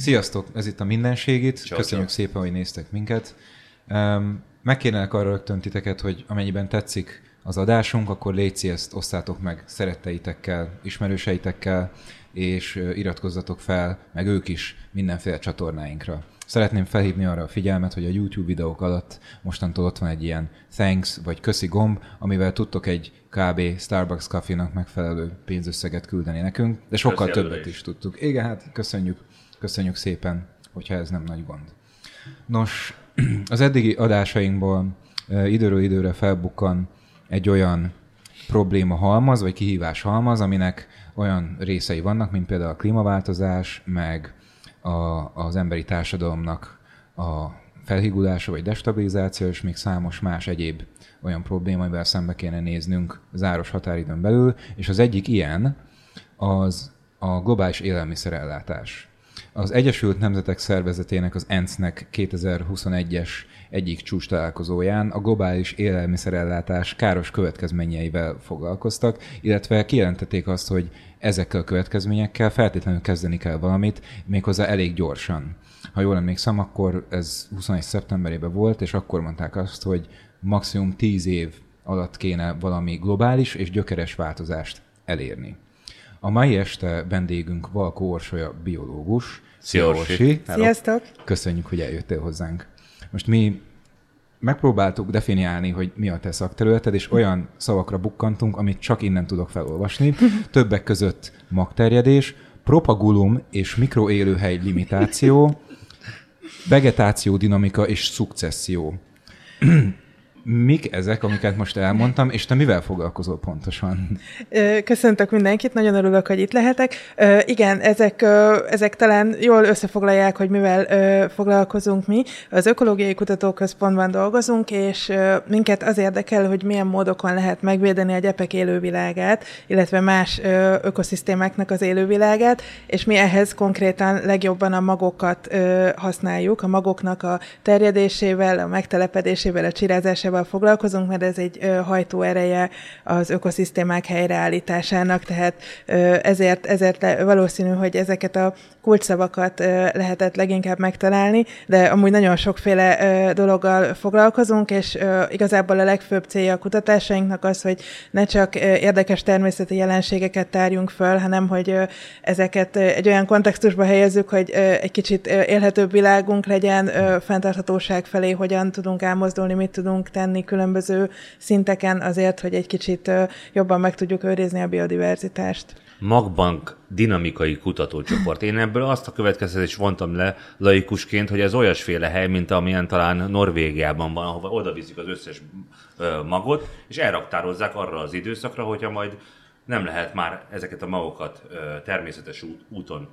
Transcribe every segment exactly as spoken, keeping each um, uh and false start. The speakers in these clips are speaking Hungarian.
Sziasztok, ez itt a Mindenségit. Csau, Köszönjük csau. szépen, hogy néztek minket. Megkérnélek arra rögtön titeket, hogy amennyiben tetszik az adásunk, akkor légy ezt osszátok meg szeretteitekkel, ismerőseitekkel, és iratkozzatok fel, meg ők is mindenféle csatornáinkra. Szeretném felhívni arra a figyelmet, hogy a YouTube videók alatt mostantól ott van egy ilyen thanks vagy köszi gomb, amivel tudtok egy kb. Starbucks Coffee-nak megfelelő pénzösszeget küldeni nekünk, de sokkal Köszi többet is. is tudtuk. Igen, hát köszönjük, köszönjük szépen, hogyha ez nem nagy gond. Nos, az eddigi adásainkból e, időről időre felbukkan egy olyan probléma halmaz, vagy kihívás halmaz, aminek olyan részei vannak, mint például a klímaváltozás, meg a, az emberi társadalomnak a felhígulása vagy destabilizáció, és még számos más egyéb olyan probléma, amivel szembe kéne néznünk záros határidőn belül, és az egyik ilyen az a globális élelmiszerellátás. Az Egyesült Nemzetek Szervezetének, az E N C-nek kétezer-huszonegyes egyik csúcs találkozóján a globális élelmiszerellátás káros következményeivel foglalkoztak, illetve kijelentették azt, hogy ezekkel a következményekkel feltétlenül kezdeni kell valamit, méghozzá elég gyorsan. Ha jól emlékszem, akkor ez huszonegy szeptemberében volt, és akkor mondták azt, hogy maximum tíz év alatt kéne valami globális és gyökeres változást elérni. A mai este vendégünk Valkó Orsolya biológus. Szia, Orsi! Sziasztok! Köszönjük, hogy eljöttél hozzánk. Most mi megpróbáltuk definiálni, hogy mi a te szakterületed, és olyan szavakra bukkantunk, amit csak innen tudok felolvasni. Többek között magterjedés, propagulum és mikroélőhely limitáció, vegetáció dinamika és szukcesszió. Mik ezek, amiket most elmondtam, és te mivel foglalkozol pontosan? Köszöntök mindenkit, nagyon örülök, hogy itt lehetek. Igen, ezek, ezek talán jól összefoglalják, hogy mivel foglalkozunk mi. Az Ökológiai Kutatóközpontban dolgozunk, és minket az érdekel, hogy milyen módokon lehet megvédeni a gyepek élővilágát, illetve más ökoszisztémáknak az élővilágát, és mi ehhez konkrétan legjobban a magokat használjuk, a magoknak a terjedésével, a megtelepedésével, a csirázásával foglalkozunk, mert ez egy ö, hajtóereje az ökoszisztémák helyreállításának, tehát ö, ezért, ezért le, valószínű, hogy ezeket a kulcsszavakat ö, lehetett leginkább megtalálni, de amúgy nagyon sokféle ö, dologgal foglalkozunk, és ö, igazából a legfőbb célja a kutatásainknak az, hogy ne csak ö, érdekes természeti jelenségeket tárjunk föl, hanem hogy ö, ezeket ö, egy olyan kontextusba helyezzük, hogy ö, egy kicsit ö, élhetőbb világunk legyen, ö, fenntarthatóság felé hogyan tudunk elmozdulni, mit tudunk tenni különböző szinteken azért, hogy egy kicsit jobban meg tudjuk őrizni a biodiverzitást. Magbank dinamikai kutatócsoport. Én ebből azt a következtetést vontam le laikusként, hogy ez olyasféle hely, mint amilyen talán Norvégiában van, ahova oda viszik az összes magot, és elraktározzák arra az időszakra, hogyha majd nem lehet már ezeket a magokat természetes út, úton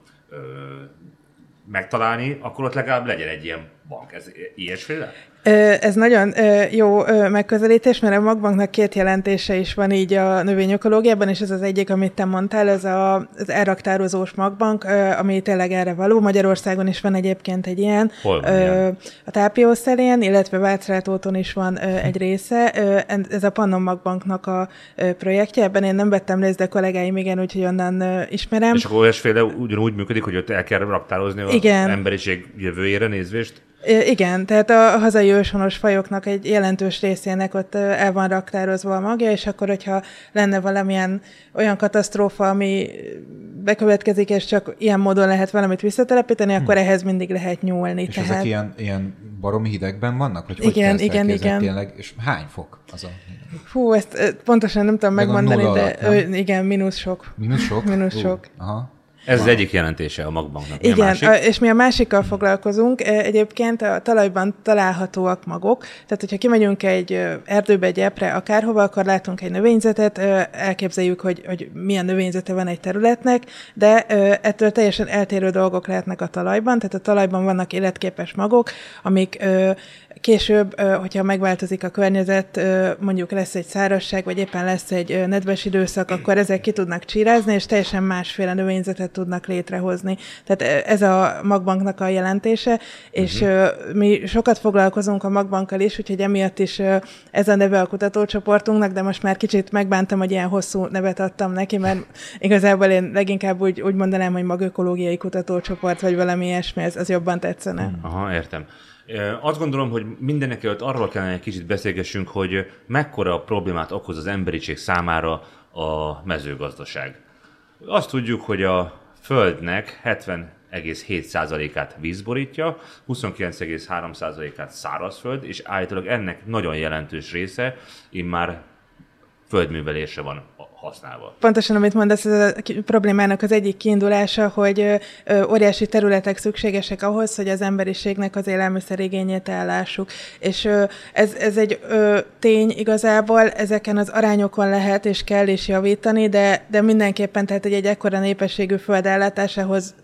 megtalálni, akkor ott legalább legyen egy ilyen bank. Ez ilyesféle? Ez nagyon jó megközelítés, mert a magbanknak két jelentése is van így a növényökológiában, és ez az egyik, amit te mondtál, ez a, az elraktározós magbank, ami tényleg erre való. Magyarországon is van egyébként egy ilyen. Hol van ilyen? A Tápiószelén, illetve Vácrátóton is van egy része. Ez a Pannon Magbanknak a projektje, ebben én nem vettem részt, de kollégáim igen, úgyhogy onnan ismerem. És akkor olyasféle ugyanúgy működik, hogy ott el kell raktározni az igen. emberiség jövőjére nézvést? Igen, tehát a hazai őshonos fajoknak egy jelentős részének ott el van raktározva a magja, és akkor, hogyha lenne valamilyen olyan katasztrófa, ami bekövetkezik, és csak ilyen módon lehet valamit visszatelepíteni, akkor hmm. ehhez mindig lehet nyúlni. És tehát... ezek ilyen, ilyen baromi hidegben vannak? Vagy igen, hogy igen, igen. Tényleg? És hány fok az a... Hú, ezt pontosan nem tudom Meg megmondani, de alatt, igen, mínusz sok. Mínusz sok? Mínusz uh, sok. Aha. Ez az egyik jelentése a magbanknak. Mi igen, a és mi a másikkal foglalkozunk. Egyébként a talajban találhatóak magok, tehát hogyha kimegyünk egy erdőbe, egy gyepre, akárhova, akkor látunk egy növényzetet, elképzeljük, hogy, hogy milyen növényzete van egy területnek, de ettől teljesen eltérő dolgok lehetnek a talajban, tehát a talajban vannak életképes magok, amik később, hogyha megváltozik a környezet, mondjuk lesz egy szárazság, vagy éppen lesz egy nedves időszak, akkor ezek ki tudnak csírázni, és teljesen másféle növényzetet tudnak létrehozni. Tehát ez a magbanknak a jelentése, és uh-huh. mi sokat foglalkozunk a magbankkal is, úgyhogy emiatt is ez a neve a kutatócsoportunknak, de most már kicsit megbántam, hogy ilyen hosszú nevet adtam neki, mert igazából én leginkább úgy, úgy mondanám, hogy magökológiai kutatócsoport, vagy valami ilyesmi, ez az jobban tetszene. Aha, értem. Azt gondolom, hogy mindenek előtt arról kellene egy kicsit beszélgessünk, hogy mekkora problémát okoz az emberiség számára a mezőgazdaság. Azt tudjuk, hogy a Földnek hetven egész hét százalékát víz borítja, huszonkilenc egész három százalékát szárazföld, és állítólag ennek nagyon jelentős része immár földművelésre van használva. Pontosan, amit mondasz, ez a problémának az egyik kiindulása, hogy óriási területek szükségesek ahhoz, hogy az emberiségnek az élelmiszerigényét ellássuk. És ez, ez egy tény igazából, ezeken az arányokon lehet és kell is javítani, de, de mindenképpen, tehát egy, egy ekkora népességű föld ellátásához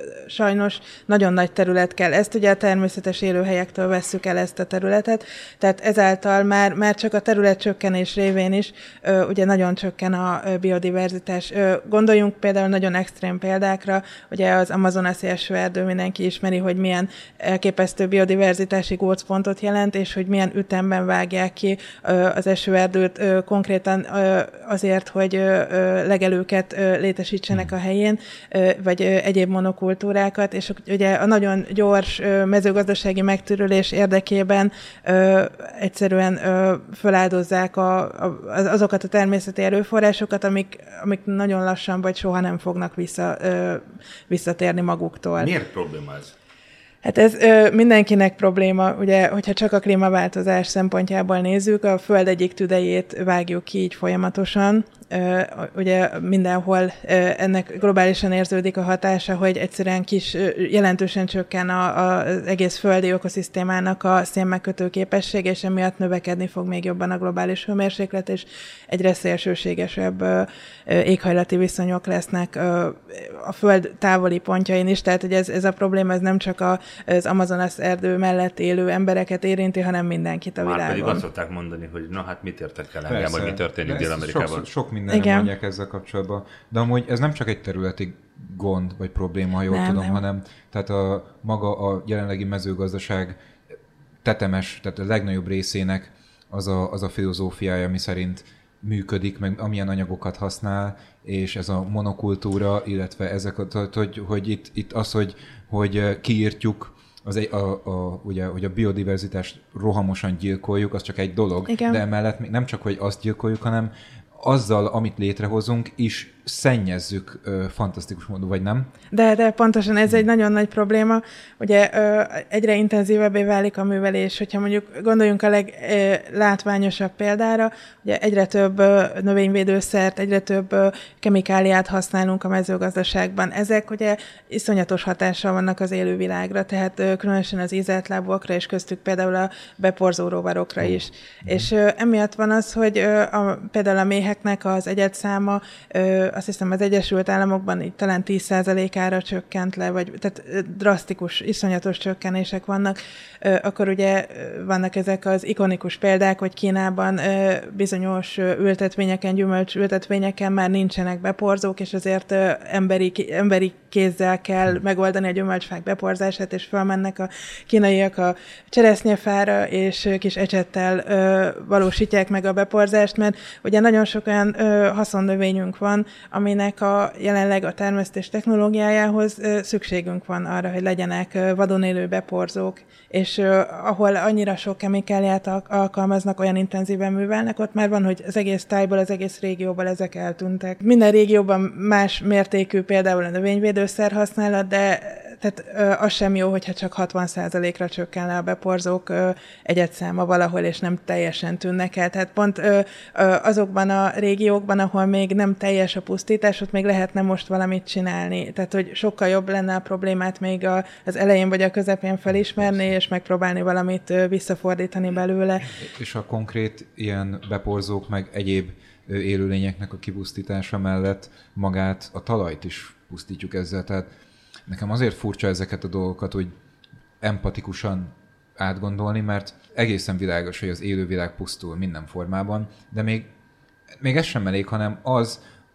sajnos nagyon nagy terület kell. Ezt ugye a természetes élőhelyektől vesszük el ezt a területet, tehát ezáltal már, már csak a területcsökkenés révén is ö, ugye nagyon csökken a ö, biodiverzitás. Ö, gondoljunk például nagyon extrém példákra, ugye az amazonasi esőerdő, mindenki ismeri, hogy milyen elképesztő biodiverzitási gócpontot jelent, és hogy milyen ütemben vágják ki ö, az esőerdőt ö, konkrétan ö, azért, hogy ö, legelőket ö, létesítsenek a helyén, ö, vagy ö, egyéb monokultúrák, és ugye a nagyon gyors ö, mezőgazdasági megtérülés érdekében ö, egyszerűen ö, feláldozzák a, a, azokat a természeti erőforrásokat, amik, amik nagyon lassan vagy soha nem fognak vissza, ö, visszatérni maguktól. Miért probléma ez? Hát ez ö, mindenkinek probléma, ugye, hogyha csak a klímaváltozás szempontjából nézzük, a Föld egyik tüdejét vágjuk ki így folyamatosan. Ö, ugye mindenhol ö, ennek globálisan érződik a hatása, hogy egyszerűen kis, ö, jelentősen csökken a, a, az egész földi ökoszisztémának a szénmegkötő képessége, és emiatt növekedni fog még jobban a globális hőmérséklet, és egyre szélsőségesebb ö, ö, éghajlati viszonyok lesznek ö, a Föld távoli pontjain is, tehát hogy ez, ez a probléma ez nem csak a az Amazonas erdő mellett élő embereket érinti, hanem mindenkit a Már világon. pedig azt szokták mondani, hogy na hát mit értek el engem, vagy mi történik Dél-Amerikában. Sok, sok mindenre mondják ezzel kapcsolatban. De amúgy ez nem csak egy területi gond, vagy probléma, ha jól nem, tudom, nem. hanem tehát a maga a jelenlegi mezőgazdaság tetemes, tehát a legnagyobb részének az a, az a filozófiája, ami szerint működik, meg amilyen anyagokat használ, és ez a monokultúra, illetve ezek, hogy, hogy itt, itt az, hogy, hogy kiírtjuk az egy, a, a, ugye, hogy a biodiverzitást rohamosan gyilkoljuk, az csak egy dolog, igen. De emellett még nem csak, hogy azt gyilkoljuk, hanem azzal, amit létrehozunk, is szennyezzük ö, fantasztikus módon, vagy nem? De, de pontosan ez egy nagyon nagy probléma. Ugye ö, egyre intenzívebbé válik a művelés, hogyha mondjuk gondoljunk a leglátványosabb példára, ugye egyre több ö, növényvédőszert, egyre több ö, kemikáliát használunk a mezőgazdaságban. Ezek ugye iszonyatos hatással vannak az élővilágra, tehát ö, különösen az ízeltlábúakra, és köztük például a beporzó rovarokra is. Mm. És ö, emiatt van az, hogy ö, a, például a méheknek az egyedszáma ö, azt hiszem az Egyesült Államokban így talán tíz százalékára csökkent le, vagy tehát drasztikus, iszonyatos csökkenések vannak. Akkor ugye vannak ezek az ikonikus példák, hogy Kínában bizonyos ültetvényeken, gyümölcs ültetvényeken már nincsenek beporzók, és azért emberi, emberi kézzel kell megoldani a gyümölcsfák beporzását, és felmennek a kínaiak a cseresznyefára, és kis ecsettel valósítják meg a beporzást, mert ugye nagyon sok olyan haszonnövényünk van, aminek a jelenleg a termesztés technológiájához szükségünk van arra, hogy legyenek vadon élő beporzók, és ahol annyira sok kemikáliát alkalmaznak, olyan intenzíven művelnek, ott már van, hogy az egész tájból, az egész régióból ezek eltűntek. Minden régióban más mértékű például a növényvédőszer használat, de tehát ö, az sem jó, hogyha csak hatvan százalékra csökken le a beporzók ö, egyedszáma valahol, és nem teljesen tűnnek el. Tehát pont ö, ö, azokban a régiókban, ahol még nem teljes a pusztítás, ott még lehetne most valamit csinálni. Tehát, hogy sokkal jobb lenne a problémát még a, az elején vagy a közepén felismerni, és megpróbálni valamit ö, visszafordítani belőle. És a konkrét ilyen beporzók, meg egyéb élőlényeknek a kipusztítása mellett magát, a talajt is pusztítjuk ezzel. Tehát nekem azért furcsa ezeket a dolgokat, hogy empatikusan átgondolni, mert egészen világos, hogy az élővilág pusztul minden formában, de még, még ez sem elég, hanem az,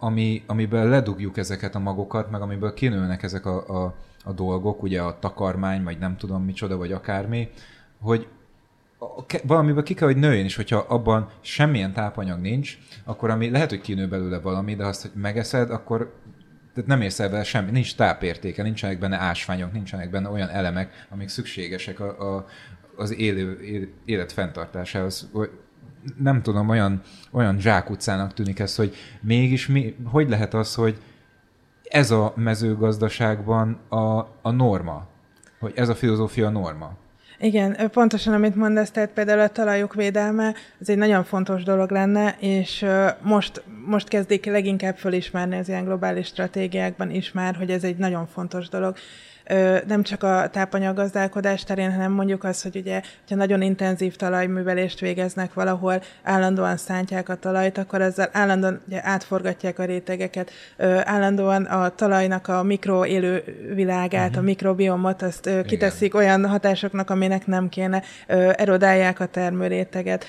ami, amiből ledugjuk ezeket a magokat, meg amiből kinőnek ezek a, a, a dolgok, ugye a takarmány, vagy nem tudom micsoda, vagy akármi, hogy valamiből ki kell, hogy nőjön, és hogyha abban semmilyen tápanyag nincs, akkor ami lehet, hogy kinő belőle valami, de azt, hogy megeszed, akkor tehát nem érsz el vele semmi, nincs tápértéke, nincsenek benne ásványok, nincsenek benne olyan elemek, amik szükségesek a, a, az élő, élet fenntartásához. Nem tudom, olyan, olyan zsákutcának tűnik ez, hogy mégis mi, hogy lehet az, hogy ez a mezőgazdaságban a, a norma, hogy ez a filozófia a norma. Igen, pontosan amit mondasz, tehát például a talajok védelme, ez egy nagyon fontos dolog lenne, és most, most kezdik leginkább fölismerni az ilyen globális stratégiákban is már, hogy ez egy nagyon fontos dolog. Nem csak a tápanyaggazdálkodás terén, hanem mondjuk az, hogy ugye, ha nagyon intenzív talajművelést végeznek valahol, állandóan szántják a talajt, akkor ezzel állandóan ugye, átforgatják a rétegeket, állandóan a talajnak a mikroélő világát, uh-huh. a mikrobiomot, azt Igen. kiteszik olyan hatásoknak, aminek nem kéne, erodálják a termőréteget.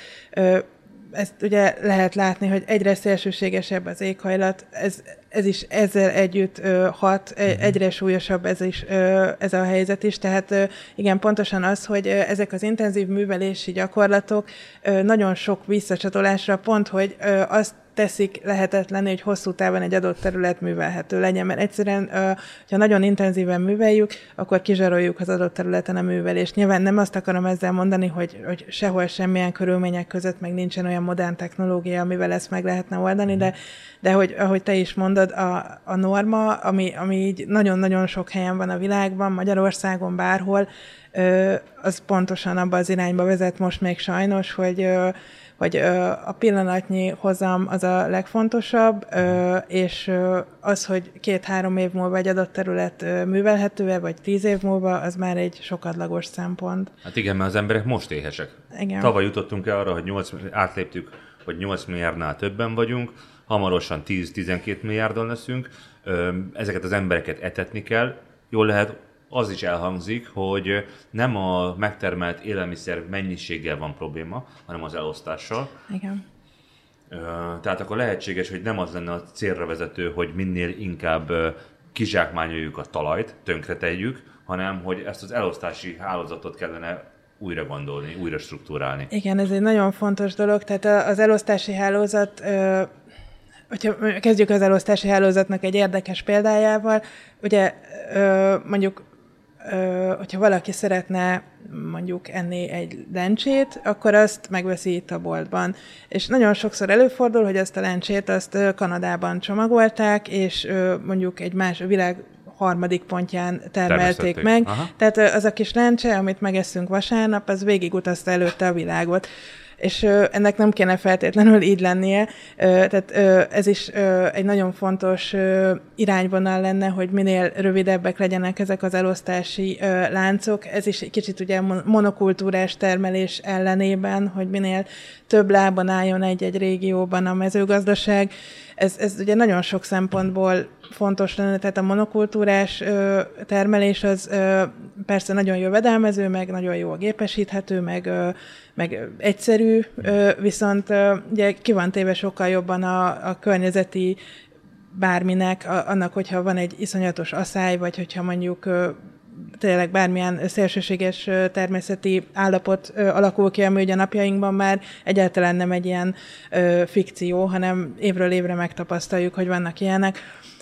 Ezt ugye lehet látni, hogy egyre szélsőségesebb az éghajlat, ez, ez is ezzel együtt ö, hat, uh-huh. egyre súlyosabb ez, is, ö, ez a helyzet is, tehát ö, igen, pontosan az, hogy ö, ezek az intenzív művelési gyakorlatok ö, nagyon sok visszacsatolásra pont, hogy ö, azt teszik lehetetlenné, hogy hosszú távon egy adott terület művelhető legyen, mert egyszerűen, ha nagyon intenzíven műveljük, akkor kizsaroljuk az adott területen a művelést. Nyilván nem azt akarom ezzel mondani, hogy, hogy sehol semmilyen körülmények között meg nincsen olyan modern technológia, amivel ezt meg lehetne oldani, de, de hogy, ahogy te is mondod, a, a norma, ami, ami így nagyon-nagyon sok helyen van a világban, Magyarországon, bárhol, az pontosan abba az irányba vezet most még sajnos, hogy hogy a pillanatnyi hozam az a legfontosabb, és az, hogy két-három év múlva egy adott terület művelhető-e, vagy tíz év múlva, az már egy sokadlagos szempont. Hát igen, mert az emberek most éhesek. Igen. Tavaly jutottunk el arra, hogy nyolc, átléptük, hogy nyolc milliárdnál többen vagyunk, hamarosan tíz-tizenkét milliárdon leszünk, ezeket az embereket etetni kell, jól lehet, az is elhangzik, hogy nem a megtermelt élelmiszer mennyiséggel van probléma, hanem az elosztással. Igen. Tehát akkor lehetséges, hogy nem az lenne a célra vezető, hogy minél inkább kizsákmányoljuk a talajt, tönkretegyük, hanem hogy ezt az elosztási hálózatot kellene újra gondolni, újra struktúrálni. Igen, ez egy nagyon fontos dolog. Tehát az elosztási hálózat, hogyha kezdjük az elosztási hálózatnak egy érdekes példájával, ugye mondjuk hogyha valaki szeretne mondjuk enni egy lencsét, akkor azt megveszi itt a boltban. És nagyon sokszor előfordul, hogy ezt a lencsét azt Kanadában csomagolták, és mondjuk egy más világ harmadik pontján termelték meg. Aha. Tehát az a kis lencse, amit megeszünk vasárnap, az végigutazta előtte a világot. És ö, ennek nem kéne feltétlenül így lennie. Ö, tehát ö, ez is ö, egy nagyon fontos ö, irányvonal lenne, hogy minél rövidebbek legyenek ezek az elosztási ö, láncok. Ez is egy kicsit ugye monokultúrás termelés ellenében, hogy minél több lábon álljon egy-egy régióban a mezőgazdaság. Ez, ez ugye nagyon sok szempontból fontos lenne, tehát a monokultúrás ö, termelés az ö, persze nagyon jövedelmező, meg nagyon jól gépesíthető, meg, ö, meg egyszerű, ö, viszont ö, ugye ki van téve sokkal jobban a, a környezeti bárminek, a, annak, hogyha van egy iszonyatos aszály, vagy hogyha mondjuk ö, tényleg bármilyen szélsőséges természeti állapot ö, alakul ki, ami ugye napjainkban már egyáltalán nem egy ilyen ö, fikció, hanem évről évre megtapasztaljuk, hogy vannak ilyenek.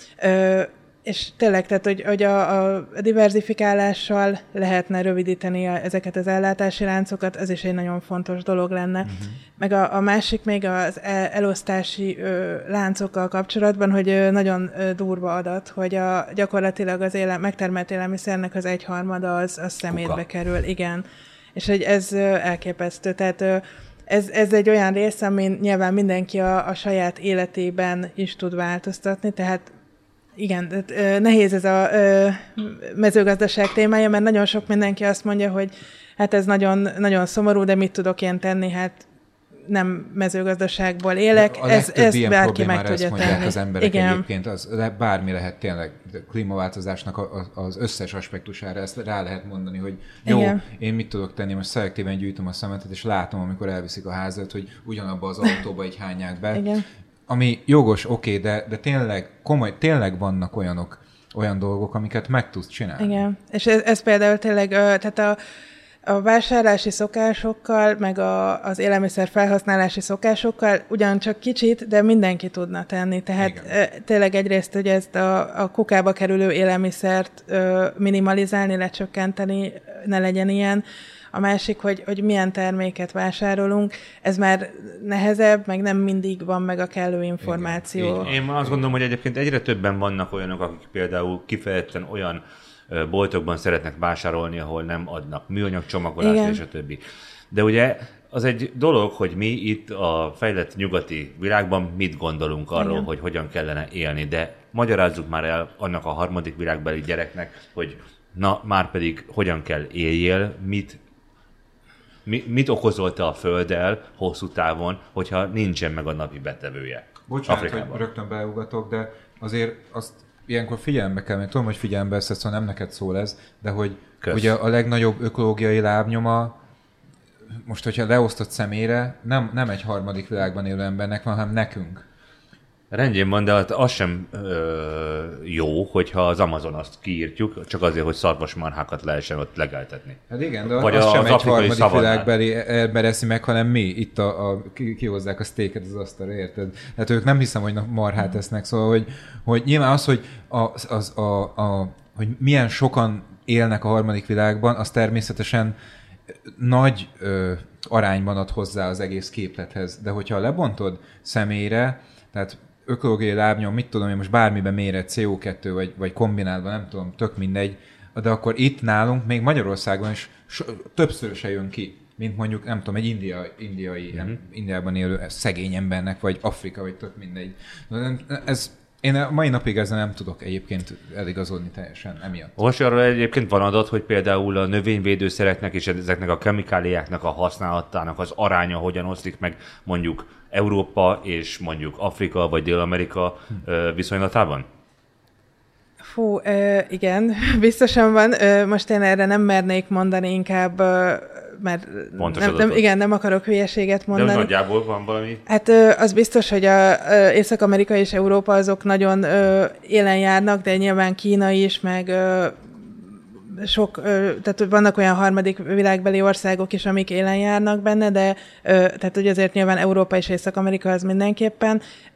Ö, és tényleg, tehát, hogy, hogy a, a diversifikálással lehetne rövidíteni a, ezeket az ellátási láncokat, ez is egy nagyon fontos dolog lenne. Uh-huh. Meg a, a másik még az elosztási ö, láncokkal kapcsolatban, hogy ö, nagyon ö, durva adat, hogy a, gyakorlatilag az éle, megtermelt élelmiszernek az egyharmada az, az szemétbe Kuka. kerül. Igen. És hogy ez ö, elképesztő. Tehát ö, Ez, ez egy olyan rész, amin nyilván mindenki a, a saját életében is tud változtatni, tehát igen, nehéz ez a mezőgazdaság témája, mert nagyon sok mindenki azt mondja, hogy hát ez nagyon, nagyon szomorú, de mit tudok én tenni, hát nem mezőgazdaságból élek, ez, ezt bárki meg tudja tenni. Az emberek igen. Egyébként, az, bármi lehet tényleg, a klímaváltozásnak az összes aspektusára ezt rá lehet mondani, hogy jó, igen. Én mit tudok tenni, most szelektíven gyűjtöm a szemetet, és látom, amikor elviszik a házat, hogy ugyanabba az autóba így hányják be. Igen. ami jogos, oké, okay, de, de tényleg komoly, tényleg vannak olyanok, olyan dolgok, amiket meg tudsz csinálni. Igen, és ez, ez például tényleg, tehát a, a vásárlási szokásokkal, meg a, az élelmiszer felhasználási szokásokkal ugyancsak kicsit, de mindenki tudna tenni. Tehát igen. Tényleg egyrészt, hogy ezt a, a kukába kerülő élelmiszert minimalizálni, lecsökkenteni, ne legyen ilyen. A másik, hogy, hogy milyen terméket vásárolunk, ez már nehezebb, meg nem mindig van meg a kellő információ. Igen, én azt gondolom, hogy egyébként egyre többen vannak olyanok, akik például kifejezetten olyan boltokban szeretnek vásárolni, ahol nem adnak műanyag csomagolást, és a többi. De ugye az egy dolog, hogy mi itt a fejlett nyugati világban mit gondolunk arról, igen. hogy hogyan kellene élni, de magyarázzuk már el annak a harmadik világbeli gyereknek, hogy na, már pedig hogyan kell éljél, mit Mi, mit okozol te a Földdel hosszú távon, hogyha nincsen meg a napi betevője? Bocsánat, Afrikában. Hogy rögtön beleugatok, de azért azt ilyenkor figyelembe kell, mert tudom, hogy figyelembe ezt, szóval nem neked szól ez, de hogy Kösz. ugye a legnagyobb ökológiai lábnyoma, most, hogyha leosztott személyre, nem, nem egy harmadik világban élő embernek van, hanem nekünk. Rendjén van, de az sem ö, jó, hogyha az Amazon azt kiírtjuk, csak azért, hogy szarvasmarhákat lehessen ott legeltetni. Hát igen, de Vagy az, az sem egy harmadik szavannál. Világbeli ember eszi meg, hanem mi itt a, a, kihozzák a sztéket az asztalra, érted? Hát ők nem hiszem, hogy marhát esznek, szóval, hogy, hogy nyilván az, hogy, az, az, a, a, hogy milyen sokan élnek a harmadik világban, az természetesen nagy ö, arányban ad hozzá az egész képlethez. De hogyha lebontod személyre, tehát ökológiai lábnyom, mit tudom én, most bármiben méret cé o kettő, vagy, vagy kombinálva, nem tudom, tök mindegy, de akkor itt nálunk, még Magyarországon is so, többszöröse jön ki, mint mondjuk, nem tudom, egy india, indiai, mm-hmm. Indiában élő szegény embernek, vagy Afrika, vagy tök mindegy. Ez, én a mai napig ezzel nem tudok egyébként eligazodni teljesen emiatt. Most arra egyébként van adat, hogy például a növényvédőszereknek és ezeknek a kemikáliáknak a használatának az aránya hogyan oszlik meg mondjuk Európa és mondjuk Afrika vagy Dél-Amerika hm. viszonylatában? Fú, igen, biztosan van. Most én erre nem mernék mondani, inkább, mert nem, nem, igen, nem akarok hülyeséget mondani. De nagyjából van valami? Hát az biztos, hogy a Észak-Amerika és Európa azok nagyon élen járnak, de nyilván Kína is, meg sok, tehát vannak olyan harmadik világbeli országok is, amik élen járnak benne, de tehát ugye azért nyilván Európa és Észak-Amerika az mindenképpen,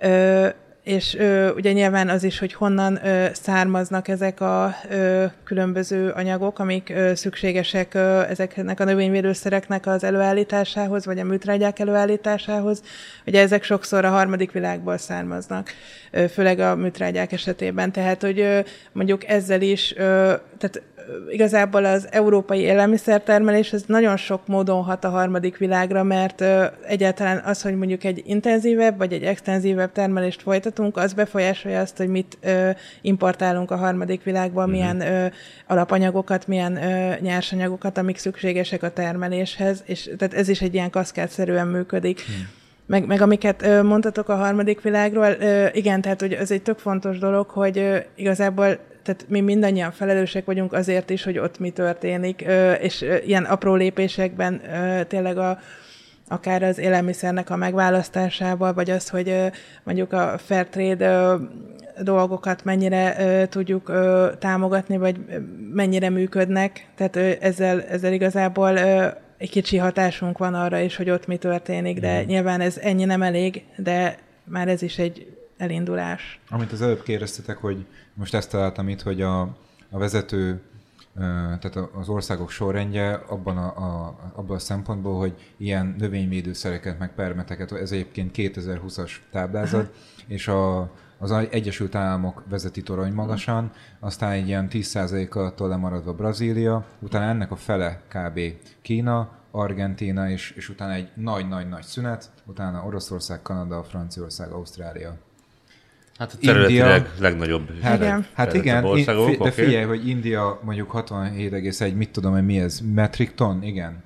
és ugye nyilván az is, hogy honnan származnak ezek a különböző anyagok, amik szükségesek ezeknek a növényvédőszereknek az előállításához, vagy a műtrágyák előállításához. Ugye ezek sokszor a harmadik világból származnak, főleg a műtrágyák esetében. Tehát, hogy mondjuk ezzel is, tehát igazából az európai élelmiszertermelés az nagyon sok módon hat a harmadik világra, mert egyáltalán az, hogy mondjuk egy intenzívebb vagy egy extenzívebb termelést folytatunk, az befolyásolja azt, hogy mit importálunk a harmadik világból, mm-hmm. milyen alapanyagokat, milyen nyersanyagokat, amik szükségesek a termeléshez, és tehát ez is egy ilyen kaszkádszerűen működik. Mm. Meg, meg amiket mondtatok a harmadik világról, igen, tehát hogy ez egy tök fontos dolog, hogy igazából tehát mi mindannyian felelősek vagyunk azért is, hogy ott mi történik, és ilyen apró lépésekben tényleg a, akár az élelmiszernek a megválasztásával, vagy az, hogy mondjuk a fair trade dolgokat mennyire tudjuk támogatni, vagy mennyire működnek. Tehát ezzel, ezzel igazából egy kicsi hatásunk van arra is, hogy ott mi történik, de mm. nyilván ez ennyi nem elég, de már ez is egy elindulás. Amit az előbb kérdeztetek, hogy most ezt találtam itt, hogy a, a vezető, tehát az országok sorrendje abban a, a, abban a szempontból, hogy ilyen növényvédőszereket, meg permeteket, ez egyébként kétezer-húszas táblázat, aha. és a, az Egyesült Államok vezeti torony magasan, aztán egy ilyen tíz százalékkal lemaradva Brazília, utána ennek a fele kb. Kína, Argentína, és, és utána egy nagy-nagy-nagy szünet, utána Oroszország, Kanada, Franciaország, Ausztrália. Hát a területileg India, legnagyobb. Hát igen, hát igen országok, de figyelj, okay. hogy India mondjuk hatvanhét egész egy, mit tudom, hogy mi ez, metric ton, igen.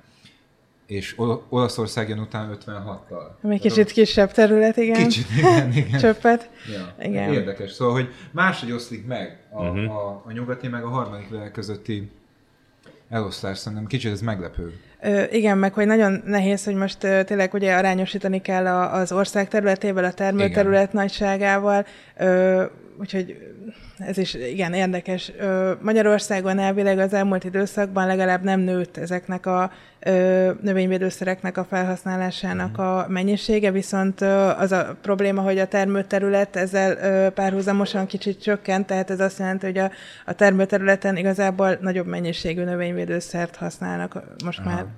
És Ol- Olaszország jön utána ötvenhattal. Még kicsit a... kisebb terület, igen. Kicsit, igen, igen. Csöppet. Ja, igen. Érdekes. Szóval, hogy máshogy oszlik meg a, uh-huh. a, a nyugati meg a harmadik világ közötti eloszlás, szerintem kicsit ez meglepő. Ö, igen, meg hogy nagyon nehéz, hogy most ö, tényleg ugye arányosítani kell a, az ország területével, a termőterület nagyságával, ö, úgyhogy ez is igen érdekes. Ö, Magyarországon elvileg az elmúlt időszakban legalább nem nőtt ezeknek a ö, növényvédőszereknek a felhasználásának mm. a mennyisége, viszont ö, az a probléma, hogy a termőterület ezzel ö, párhuzamosan kicsit csökkent, tehát ez azt jelenti, hogy a, a termőterületen igazából nagyobb mennyiségű növényvédőszert használnak most Aha. már.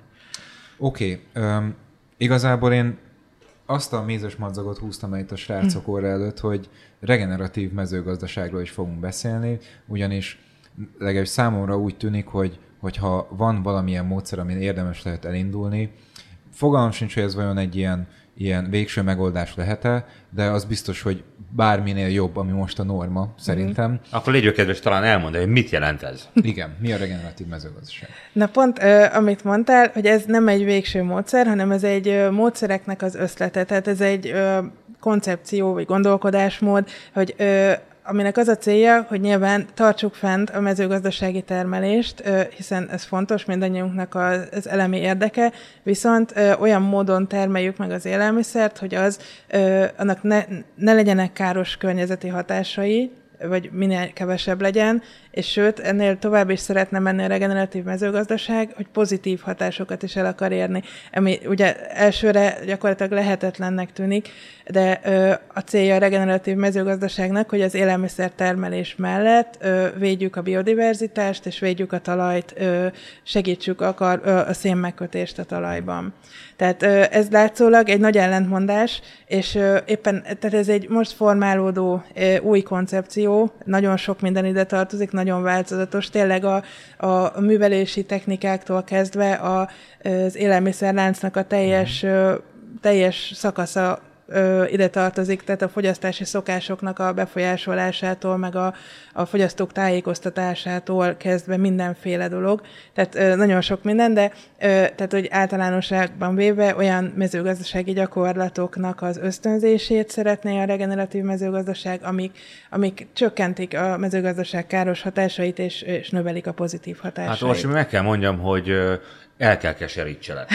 Oké, okay. um, igazából én azt a mézes madzagot húztam el itt a srácok óra előtt, hogy regeneratív mezőgazdaságról is fogunk beszélni, ugyanis legalábbis számomra úgy tűnik, hogy hogyha van valamilyen módszer, amin érdemes lehet elindulni, fogalmam sincs, hogy ez vajon egy ilyen, ilyen végső megoldás lehet-e, de az biztos, hogy bárminél jobb, ami most a norma, szerintem. Mm. Akkor légy kedves talán elmondani, hogy mit jelent ez? Igen, mi a regeneratív mezőgazdaság? Na pont, ö, amit mondtál, hogy ez nem egy végső módszer, hanem ez egy ö, módszereknek az összlete, tehát ez egy ö, koncepció, vagy gondolkodásmód, hogy ö, aminek az a célja, hogy nyilván tartsuk fent a mezőgazdasági termelést, hiszen ez fontos, mindannyiunknak az elemi érdeke, viszont olyan módon termeljük meg az élelmiszert, hogy az annak ne, ne legyenek káros környezeti hatásai, vagy minél kevesebb legyen, és sőt, ennél tovább is szeretne menni a regeneratív mezőgazdaság, hogy pozitív hatásokat is el akar érni. Ami ugye elsőre gyakorlatilag lehetetlennek tűnik, de ö, a célja a regeneratív mezőgazdaságnak, hogy az élelmiszertermelés mellett ö, védjük a biodiverzitást, és védjük a talajt, ö, segítsük akar, ö, a szénmegkötést a talajban. Tehát ö, ez látszólag egy nagy ellentmondás, és ö, éppen tehát ez egy most formálódó ö, új koncepció, nagyon sok minden ide tartozik, nagyon változatos, tényleg a, a művelési technikáktól kezdve a, az élelmiszerláncnak a teljes, teljes szakasza ide tartozik, tehát a fogyasztási szokásoknak a befolyásolásától, meg a, a fogyasztók tájékoztatásától kezdve mindenféle dolog. Tehát nagyon sok minden, de tehát, hogy általánosságban véve olyan mezőgazdasági gyakorlatoknak az ösztönzését szeretné a regeneratív mezőgazdaság, amik, amik csökkentik a mezőgazdaság káros hatásait, és, és növelik a pozitív hatásait. Hát most meg kell mondjam, hogy el kell keserítselek.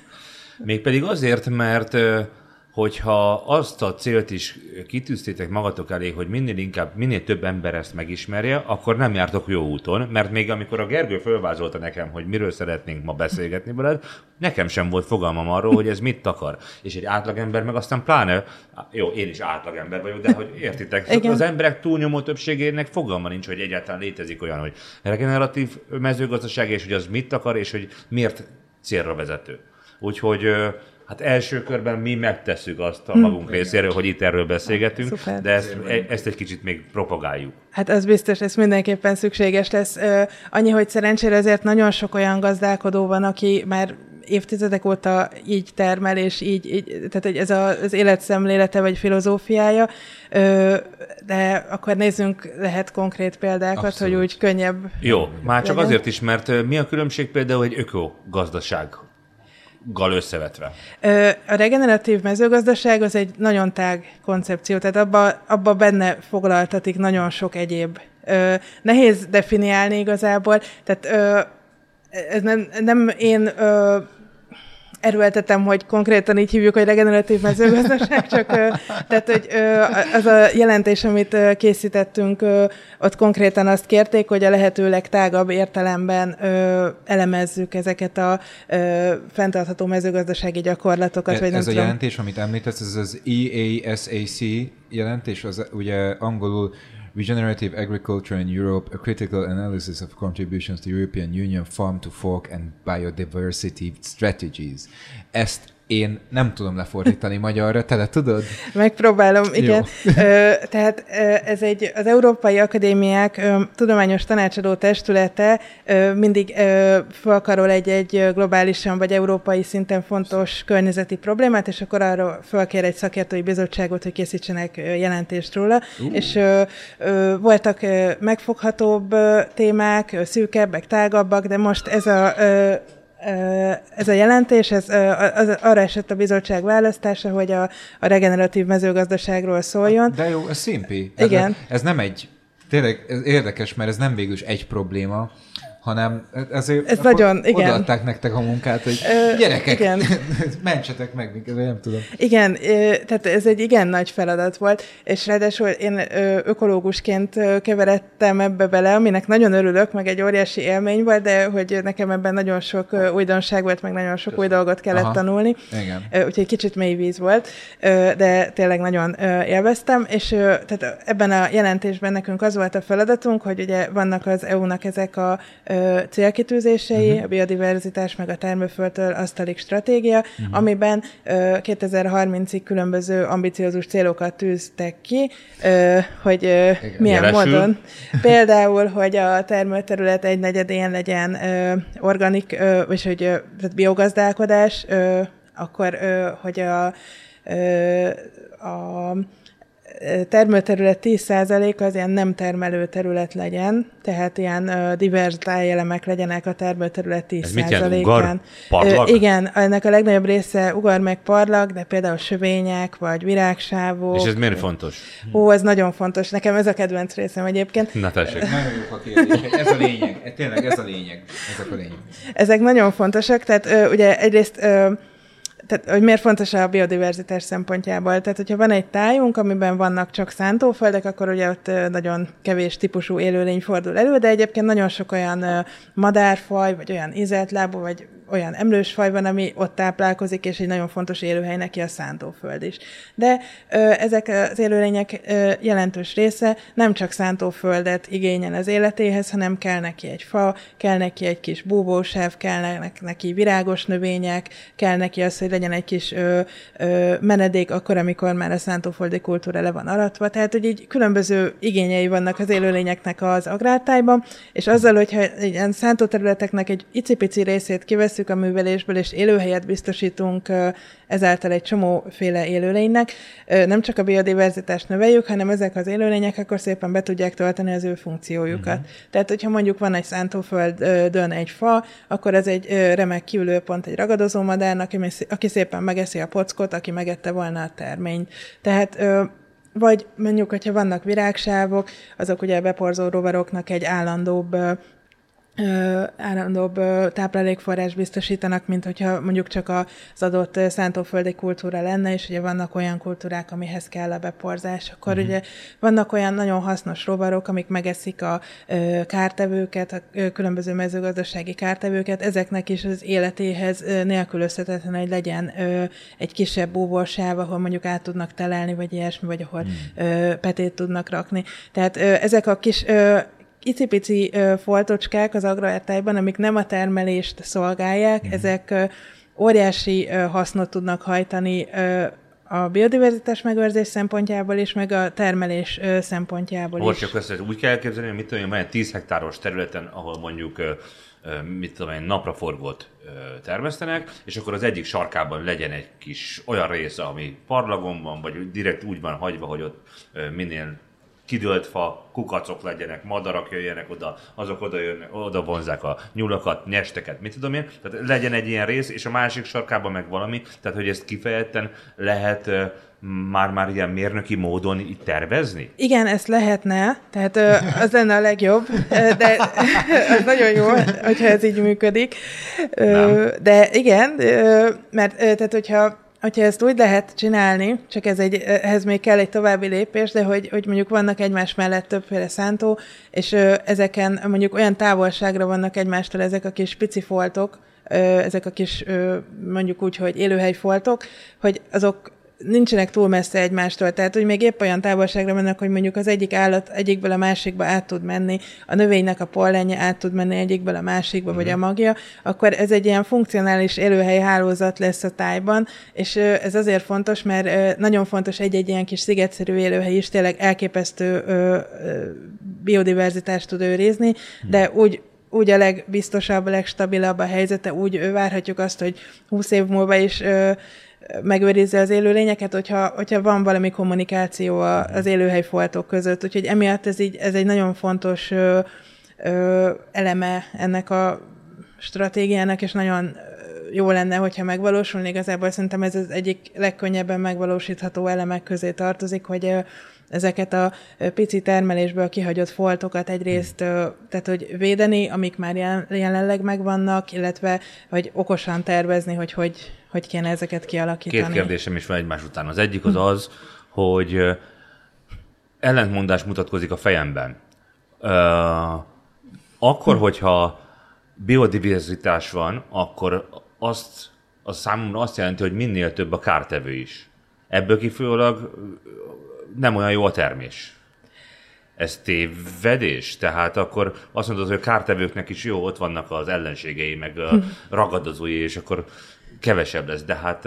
Mégpedig azért, mert hogyha azt a célt is kitűztétek magatok elé, hogy minél inkább, minél több ember ezt megismerje, akkor nem jártok jó úton, mert még amikor a Gergő fölvázolta nekem, hogy miről szeretnénk ma beszélgetni veled, nekem sem volt fogalmam arról, hogy ez mit akar. És egy átlagember meg aztán pláne, jó, én is átlagember vagyok, de hogy értitek, Igen. az emberek túlnyomó többségének fogalma nincs, hogy egyáltalán létezik olyan, hogy regeneratív mezőgazdaság, és hogy az mit akar, és hogy miért célra vezető. Úgyhogy hát első körben mi megtesszük azt a magunk hmm. részéről, hogy itt erről beszélgetünk, Szuper. de ezt, ezt egy kicsit még propagáljuk. Hát az biztos, ez mindenképpen szükséges lesz. Annyi, hogy szerencsére azért nagyon sok olyan gazdálkodó van, aki már évtizedek óta így termel, és így, így tehát ez az életszemlélete vagy filozófiája, de akkor nézzünk, lehet konkrét példákat, Abszolút. Hogy úgy könnyebb. Jó, már csak legyen. Azért is, mert mi a különbség például egy ökogazdaság gal összevetve? A regeneratív mezőgazdaság az egy nagyon tág koncepció, tehát abba, abba benne foglaltatik nagyon sok egyéb. Nehéz definiálni igazából, tehát ez nem, nem én erőltetem, hogy konkrétan így hívjuk, hogy regeneratív mezőgazdaság, csak tehát, hogy az a jelentés, amit készítettünk, ott konkrétan azt kérték, hogy a lehető legtágabb értelemben elemezzük ezeket a fenntartható mezőgazdasági gyakorlatokat. Ez, vagy nem ez a tudom. jelentés, amit említesz, ez az E A S A C jelentés, az ugye angolul Regenerative Agriculture in Europe, a critical analysis of contributions to European Union farm to fork and biodiversity strategies. Ezt én nem tudom lefordítani magyarra, te le tudod? Megpróbálom, igen. Ö, tehát ez egy, az Európai Akadémiák ö, tudományos tanácsadó testülete ö, mindig ö, felkarol egy-egy globálisan vagy európai szinten fontos környezeti problémát, és akkor arról felkér egy szakértői bizottságot, hogy készítsenek jelentést róla. Uh. És ö, ö, voltak ö, megfoghatóbb ö, témák, ö, szűkebbek, tágabbak, de most ez a ö, Ez a jelentés, ez, az, arra esett a bizottság választása, hogy a, a regeneratív mezőgazdaságról szóljon. De jó, ez szimpi. Ez, Igen. ez nem egy, tényleg ez érdekes, mert ez nem végül is egy probléma, hanem ezért ez nagyon, igen. odaadták nektek a munkát, hogy Ö, gyerekek, igen. mentsetek meg minket, nem tudom. Igen, tehát ez egy igen nagy feladat volt, és ráadásul én ökológusként keveredtem ebbe bele, aminek nagyon örülök, meg egy óriási élmény volt, de hogy nekem ebben nagyon sok újdonság volt, meg nagyon sok új dolgot kellett Aha. tanulni. Igen. Úgyhogy kicsit mély víz volt, de tényleg nagyon élveztem, és tehát ebben a jelentésben nekünk az volt a feladatunk, hogy ugye vannak az é u-nak ezek a célkitűzései, uh-huh. a biodiverzitás meg a termőföldtől asztalig stratégia, uh-huh. amiben kétezer-harmincig különböző ambiciózus célokat tűztek ki, hogy Igen. milyen Jelesül. módon. Például, hogy a termőterület egy negyedén legyen organik, vagy hogy tehát biogazdálkodás, akkor, hogy a, a termőterület tíz százalék az ilyen nem termelő terület legyen, tehát ilyen uh, divers tájelemek legyenek a termőterület tíz százalékán. Parlag? Igen, ennek a legnagyobb része ugar meg parlag, de például sövények, vagy virágsávok. És ez miért fontos? Ó, ez nagyon fontos. Nekem ez a kedvenc részem egyébként. Na tessék. Nagyon jók a kérdések. Ez a lényeg. Tényleg ez a lényeg. Ezek a lényeg. Ezek nagyon fontosak, tehát uh, ugye egyrészt uh, tehát, hogy miért fontos a biodiverzitás szempontjából. Tehát, hogyha van egy tájunk, amiben vannak csak szántóföldek, akkor ugye ott nagyon kevés típusú élőlény fordul elő, de egyébként nagyon sok olyan madárfaj, vagy olyan ízeltlábú, vagy olyan emlős faj van, ami ott táplálkozik, és egy nagyon fontos élőhely neki a szántóföld is. De ö, ezek az élőlények ö, jelentős része nem csak szántóföldet igényel az életéhez, hanem kell neki egy fa, kell neki egy kis búvósáv, kell neki virágos növények, kell neki az, hogy legyen egy kis ö, ö, menedék akkor, amikor már a szántóföldi kultúra le van aratva. Tehát, hogy így különböző igényei vannak az élőlényeknek az agrártájban, és azzal, hogyha ilyen szántóterületeknek egy icipici részét kiveszünk a művelésből, és élőhelyet biztosítunk ezáltal egy csomóféle élőlénynek. Nem csak a biodiverzitást növeljük, hanem ezek az élőlények akkor szépen be tudják tölteni az ő funkciójukat. Mm-hmm. Tehát, hogyha mondjuk van egy szántóföldön egy fa, akkor ez egy remek kiülőpont egy ragadozó madárnak, aki szépen megeszi a pockot, aki megette volna a terményt. Tehát vagy mondjuk, hogyha vannak virágsávok, azok ugye a beporzó rovaroknak egy állandóbb állandóbb táplálékforrás biztosítanak, mint hogyha mondjuk csak az adott szántóföldi kultúra lenne, és ugye vannak olyan kultúrák, amihez kell a beporzás. Akkor uh-huh. ugye vannak olyan nagyon hasznos rovarok, amik megeszik a kártevőket, a különböző mezőgazdasági kártevőket, ezeknek is az életéhez nélkülözhetetlen, hogy legyen egy kisebb búvósáv, ahol mondjuk át tudnak telelni, vagy ilyesmi, vagy ahol uh-huh. petét tudnak rakni. Tehát ezek a kis icipici uh, foltocskák az agrártájban, amik nem a termelést szolgálják, mm. ezek uh, óriási uh, hasznot tudnak hajtani uh, a biodiverzitás megőrzés szempontjából is, meg a termelés uh, szempontjából Most is. Csak ezt úgy kell elképzelni, hogy mit tudom én, van egy tíz hektáros területen, ahol mondjuk uh, uh, mit tudom én, napraforgót uh, termesztenek, és akkor az egyik sarkában legyen egy kis olyan része, ami parlagon van, vagy direkt úgy van hagyva, hogy ott uh, minél kidőlt fa, kukacok legyenek, madarak jöjjenek oda, azok oda, jönnek, oda vonzák a nyulakat, nyesteket, mit tudom én. Tehát legyen egy ilyen rész, és a másik sarkában meg valami, tehát hogy ezt kifejezetten lehet uh, már-már ilyen mérnöki módon itt tervezni? Igen, ezt lehetne, tehát uh, az lenne a legjobb, de az nagyon jó, hogyha ez így működik. Uh, de igen, uh, mert uh, tehát hogyha Hogyha ezt úgy lehet csinálni, csak ez egy, ehhez még kell egy további lépés, de hogy, hogy mondjuk vannak egymás mellett többféle szántó, és ö, ezeken mondjuk olyan távolságra vannak egymástól ezek a kis pici foltok, ö, ezek a kis ö, mondjuk úgy, hogy élőhelyfoltok, hogy azok nincsenek túl messze egymástól, tehát hogy még épp olyan távolságra mennek, hogy mondjuk az egyik állat egyikből a másikba át tud menni, a növénynek a pollenje át tud menni egyikből a másikba, mm-hmm. vagy a magja, akkor ez egy ilyen funkcionális élőhely hálózat lesz a tájban, és ez azért fontos, mert nagyon fontos egy-egy ilyen kis szigetszerű élőhely is tényleg elképesztő biodiverzitást tud őrizni, mm. de úgy úgy a legbiztosabb, a legstabilabb a helyzete, úgy várhatjuk azt, hogy húsz év múlva is megőrizze az élőlényeket, hogyha, hogyha van valami kommunikáció az élőhelyfoltok között. Úgyhogy emiatt ez, így, ez egy nagyon fontos ö, ö, eleme ennek a stratégiának, és nagyon jó lenne, hogyha megvalósulni. Igazából szerintem ez az egyik legkönnyebben megvalósítható elemek közé tartozik, hogy ezeket a pici termelésből kihagyott foltokat egyrészt, tehát hogy védeni, amik már jelenleg megvannak, illetve hogy okosan tervezni, hogy hogy, hogy kéne ezeket kialakítani. Két kérdésem is van egymás után. Az egyik az az, hogy ellentmondás mutatkozik a fejemben. Akkor, hogyha biodiverzitás van, akkor azt, az számomra azt jelenti, hogy minél több a kártevő is. Ebből kifolyólag nem olyan jó a termés. Ez tévedés? Tehát akkor azt mondod, hogy a kártevőknek is jó, ott vannak az ellenségei, meg a ragadozói, és akkor kevesebb lesz. De hát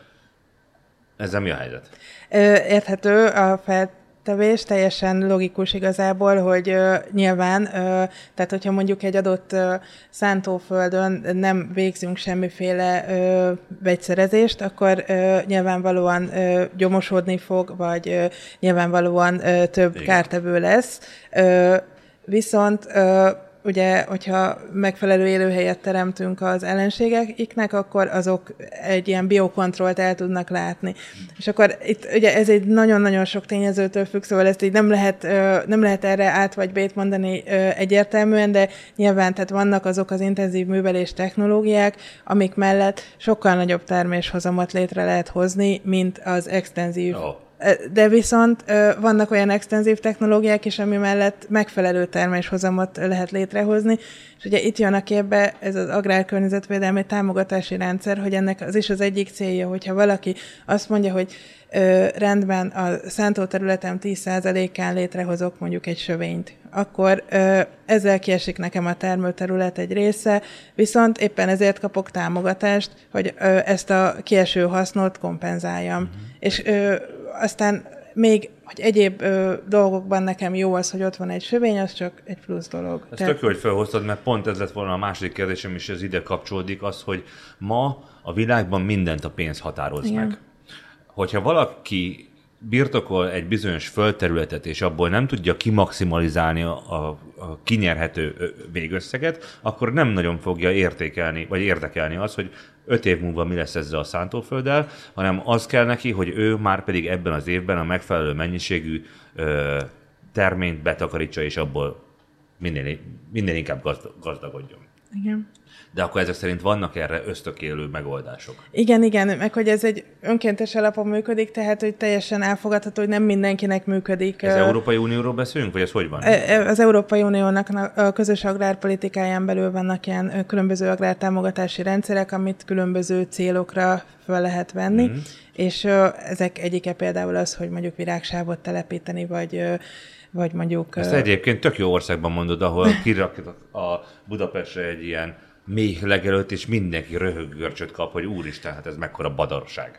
ezzel mi a helyzet? Érthető a feltevés, teljesen logikus igazából, hogy uh, nyilván, uh, tehát hogyha mondjuk egy adott uh, szántóföldön nem végzünk semmiféle uh, vegyszerezést, akkor uh, nyilvánvalóan uh, gyomosodni fog, vagy uh, nyilvánvalóan uh, több Igen. kártevő lesz. Uh, viszont uh, ugye, hogyha megfelelő élőhelyet teremtünk az ellenségeknek, akkor azok egy ilyen biokontrollt el tudnak látni. És akkor itt ugye ez egy nagyon-nagyon sok tényezőtől függ, szóval ezt így nem lehet, nem lehet erre át vagy bét mondani egyértelműen, de nyilván tehát vannak azok az intenzív művelés technológiák, amik mellett sokkal nagyobb terméshozamot létre lehet hozni, mint az extenzív. Oh. De viszont vannak olyan extenzív technológiák is, ami mellett megfelelő terméshozamot lehet létrehozni, és ugye itt jön a képbe ez az agrárkörnyezetvédelmi támogatási rendszer, hogy ennek az is az egyik célja, hogyha valaki azt mondja, hogy ö, rendben a szántóterületem tíz százalékán létrehozok mondjuk egy sövényt, akkor ö, ezzel kiesik nekem a termőterület egy része, viszont éppen ezért kapok támogatást, hogy ö, ezt a kieső hasznot kompenzáljam. Mm-hmm. És ö, aztán még, hogy egyéb ö, dolgokban nekem jó az, hogy ott van egy sövény, az csak egy plusz dolog. Ez Te... tök jó, hogy felhoztad, mert pont ez lett volna a második kérdésem, és ez ide kapcsolódik, az, hogy ma a világban mindent a pénz határoz Igen. meg. Hogyha valaki birtokol egy bizonyos földterületet, és abból nem tudja kimaximalizálni a, a, a kinyerhető végösszeget, akkor nem nagyon fogja értékelni, vagy érdekelni az, hogy öt év múlva mi lesz ezzel a szántófölddel, hanem az kell neki, hogy ő már pedig ebben az évben a megfelelő mennyiségű ö, terményt betakarítsa, és abból minél, minél inkább gazd, gazdagodjon. Igen. De akkor ezek szerint vannak erre ösztökélő megoldások. Igen, igen, meg hogy ez egy önkéntes alapon működik, tehát hogy teljesen elfogadható, hogy nem mindenkinek működik. Ez Európai Unióról beszélünk, vagy ez hogy van? Az Európai Uniónak a közös agrárpolitikáján belül vannak ilyen különböző agrártámogatási rendszerek, amit különböző célokra fel lehet venni, mm. és ezek egyike például az, hogy mondjuk virágsávot telepíteni, vagy vagy mondjuk... Ezt egyébként tök jó országban mondod, ahol kirakod a Budapestre egy ilyen méh legelőtt, és mindenki röhöggörcsöt kap, hogy úristen, hát ez mekkora badarság.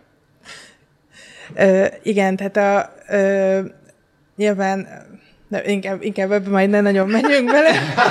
Ö, igen, tehát a, ö, nyilván de inkább, inkább ebben majd ne nagyon menjünk bele.